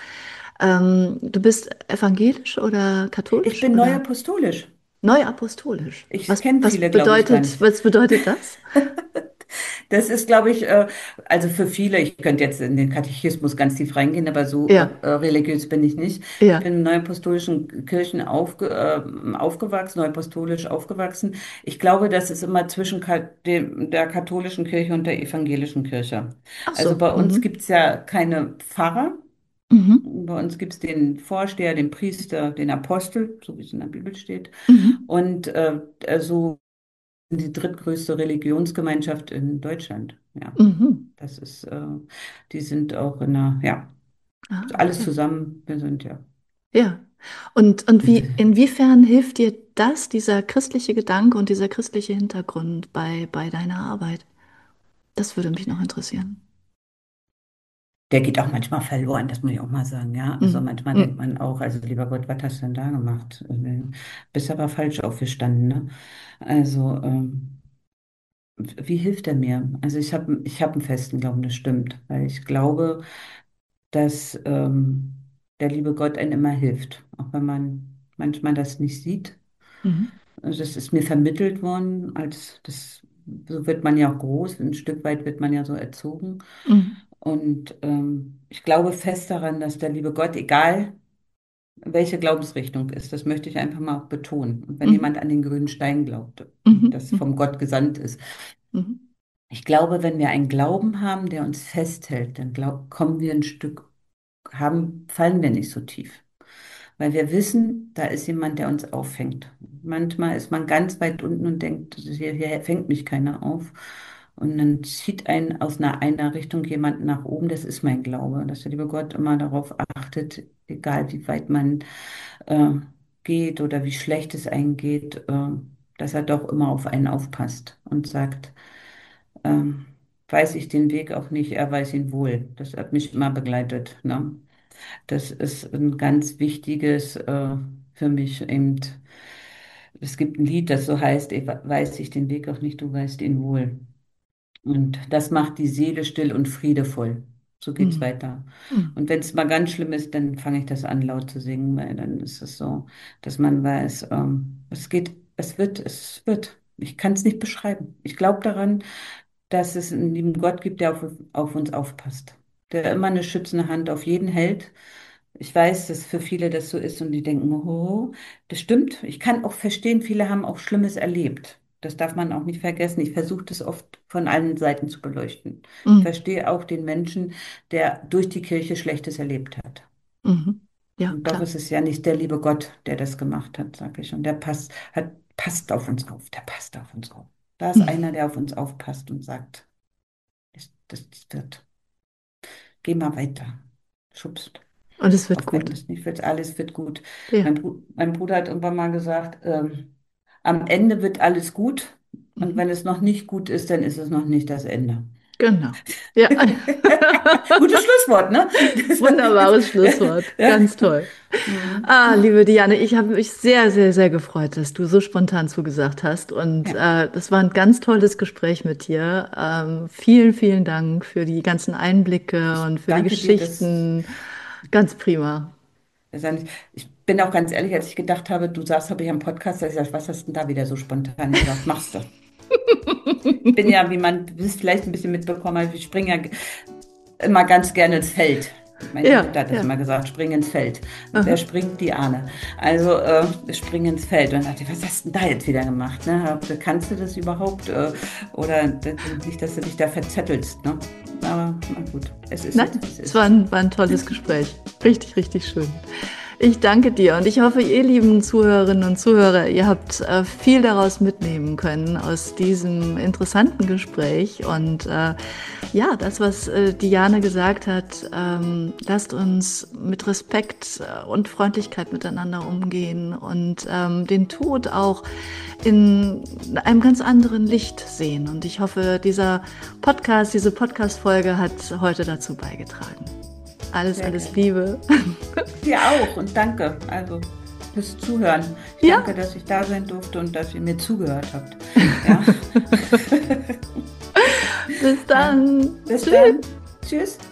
Du bist evangelisch oder ich katholisch bin oder neuapostolisch. neuapostolisch? Ich kenne viele, glaube ich, gar nicht. Was bedeutet das? Das ist, glaube ich, also für viele, ich könnte jetzt in den Katechismus ganz tief reingehen, aber so Ja, religiös bin ich nicht. Ich ja. bin in neuapostolischen Kirchen aufgewachsen, neuapostolisch aufgewachsen. Ich glaube, das ist immer zwischen der katholischen Kirche und der evangelischen Kirche. Ach Also so. bei uns Mhm. gibt es ja keine Pfarrer. Mhm. Bei uns gibt es den Vorsteher, den Priester, den Apostel, so wie es in der Bibel steht. Mhm. Und so die drittgrößte Religionsgemeinschaft in Deutschland. Ja, Mhm. das ist, die sind auch in einer, ja, Ah, alles ja. zusammen. Wir sind ja. Ja. Und inwiefern hilft dir das, dieser christliche Gedanke und dieser christliche Hintergrund bei deiner Arbeit? Das würde mich noch interessieren. Der geht auch manchmal verloren, das muss ich auch mal sagen, ja. Also Mhm. manchmal denkt Mhm. man auch, also lieber Gott, was hast du denn da gemacht? Bist aber falsch aufgestanden, ne? Also, wie hilft er mir? Also ich hab einen festen Glauben, das stimmt, weil ich glaube, dass der liebe Gott einem immer hilft, auch wenn man manchmal das nicht sieht. Mhm. Also das ist mir vermittelt worden, als das, so wird man ja auch groß, ein Stück weit wird man ja so erzogen. Mhm. Und ich glaube fest daran, dass der liebe Gott, egal welche Glaubensrichtung ist, das möchte ich einfach mal auch betonen. Und wenn Mhm. jemand an den grünen Stein glaubt, Mhm. das Mhm. vom Gott gesandt ist, Mhm. ich glaube, wenn wir einen Glauben haben, der uns festhält, dann kommen wir ein Stück, fallen wir nicht so tief. Weil wir wissen, da ist jemand, der uns auffängt. Manchmal ist man ganz weit unten und denkt, hier fängt mich keiner auf. Und dann zieht einen aus einer Richtung jemand nach oben. Das ist mein Glaube, dass der liebe Gott immer darauf achtet, egal wie weit man äh, geht oder wie schlecht es einem geht, dass er doch immer auf einen aufpasst und sagt, ähm, weiß ich den Weg auch nicht, er weiß ihn wohl. Das hat mich immer begleitet, ne? Das ist ein ganz wichtiges für mich eben. Es gibt ein Lied, das so heißt, weiß ich den Weg auch nicht, du weißt ihn wohl. Und das macht die Seele still und friedevoll. So geht's Mhm. weiter. Mhm. Und wenn es mal ganz schlimm ist, dann fange ich das an, laut zu singen, weil dann ist es so, dass man weiß, es geht, es wird. Ich kann es nicht beschreiben. Ich glaube daran, dass es einen lieben Gott gibt, der auf uns aufpasst, der immer eine schützende Hand auf jeden hält. Ich weiß, dass für viele das so ist und die denken, oh, das stimmt. Ich kann auch verstehen, viele haben auch Schlimmes erlebt. Das darf man auch nicht vergessen. Ich versuche das oft von allen Seiten zu beleuchten. Ich Mhm. verstehe auch den Menschen, der durch die Kirche Schlechtes erlebt hat. Mhm. Ja, Und doch klar. ist es ja nicht der liebe Gott, der das gemacht hat, sage ich. Und der passt auf uns auf. Der passt auf uns auf. Da ist einer, der auf uns aufpasst und sagt, das wird. Geh mal weiter. Schubst. Und es wird Auch wenn gut. das nicht wird, alles wird gut. Ja. Mein Bruder hat irgendwann mal gesagt, am Ende wird alles gut. Und Mhm. wenn es noch nicht gut ist, dann ist es noch nicht das Ende. Genau. Ja. Gutes Schlusswort, ne? Wunderbares Schlusswort. Ja. Ganz toll. Mhm. Ah, liebe Diane, ich habe mich sehr, sehr, sehr gefreut, dass du so spontan zugesagt hast. Und Ja, das war ein ganz tolles Gespräch mit dir. Vielen, vielen Dank für die ganzen Einblicke ich und für die danke dir, dass Geschichten. Ganz prima. ich bin auch ganz ehrlich, als ich gedacht habe, du sagst, habe ich am Podcast, da hab ich gesagt, was hast du denn da wieder so spontan gesagt? Machst du? Ich bin ja, wie man das vielleicht ein bisschen mitbekommen hat, ich springe ja immer ganz gerne ins Feld. Meine Ja, Mutter hat das ja. immer gesagt, spring ins Feld. Und wer Aha. springt? Die Ahne. Also spring ins Feld. Und dann dachte ich, was hast du denn da jetzt wieder gemacht? Ne? Kannst du das überhaupt? Oder nicht, dass du dich da verzettelst. Ne? Aber na gut, es ist Nein, jetzt, wie es es ist. war ein tolles Gespräch. Richtig, richtig schön. Ich danke dir und ich hoffe, ihr lieben Zuhörerinnen und Zuhörer, ihr habt viel daraus mitnehmen können aus diesem interessanten Gespräch. Und ja, das, was Diane gesagt hat, lasst uns mit Respekt und Freundlichkeit miteinander umgehen und den Tod auch in einem ganz anderen Licht sehen. Und ich hoffe, diese Podcast-Folge hat heute dazu beigetragen. Alles, Sehr alles gerne. Liebe. Dir auch und danke. Also fürs Zuhören. Ich Ja, danke, dass ich da sein durfte und dass ihr mir zugehört habt. Ja. bis Ja. dann. Bis Tschüss. dann. Tschüss.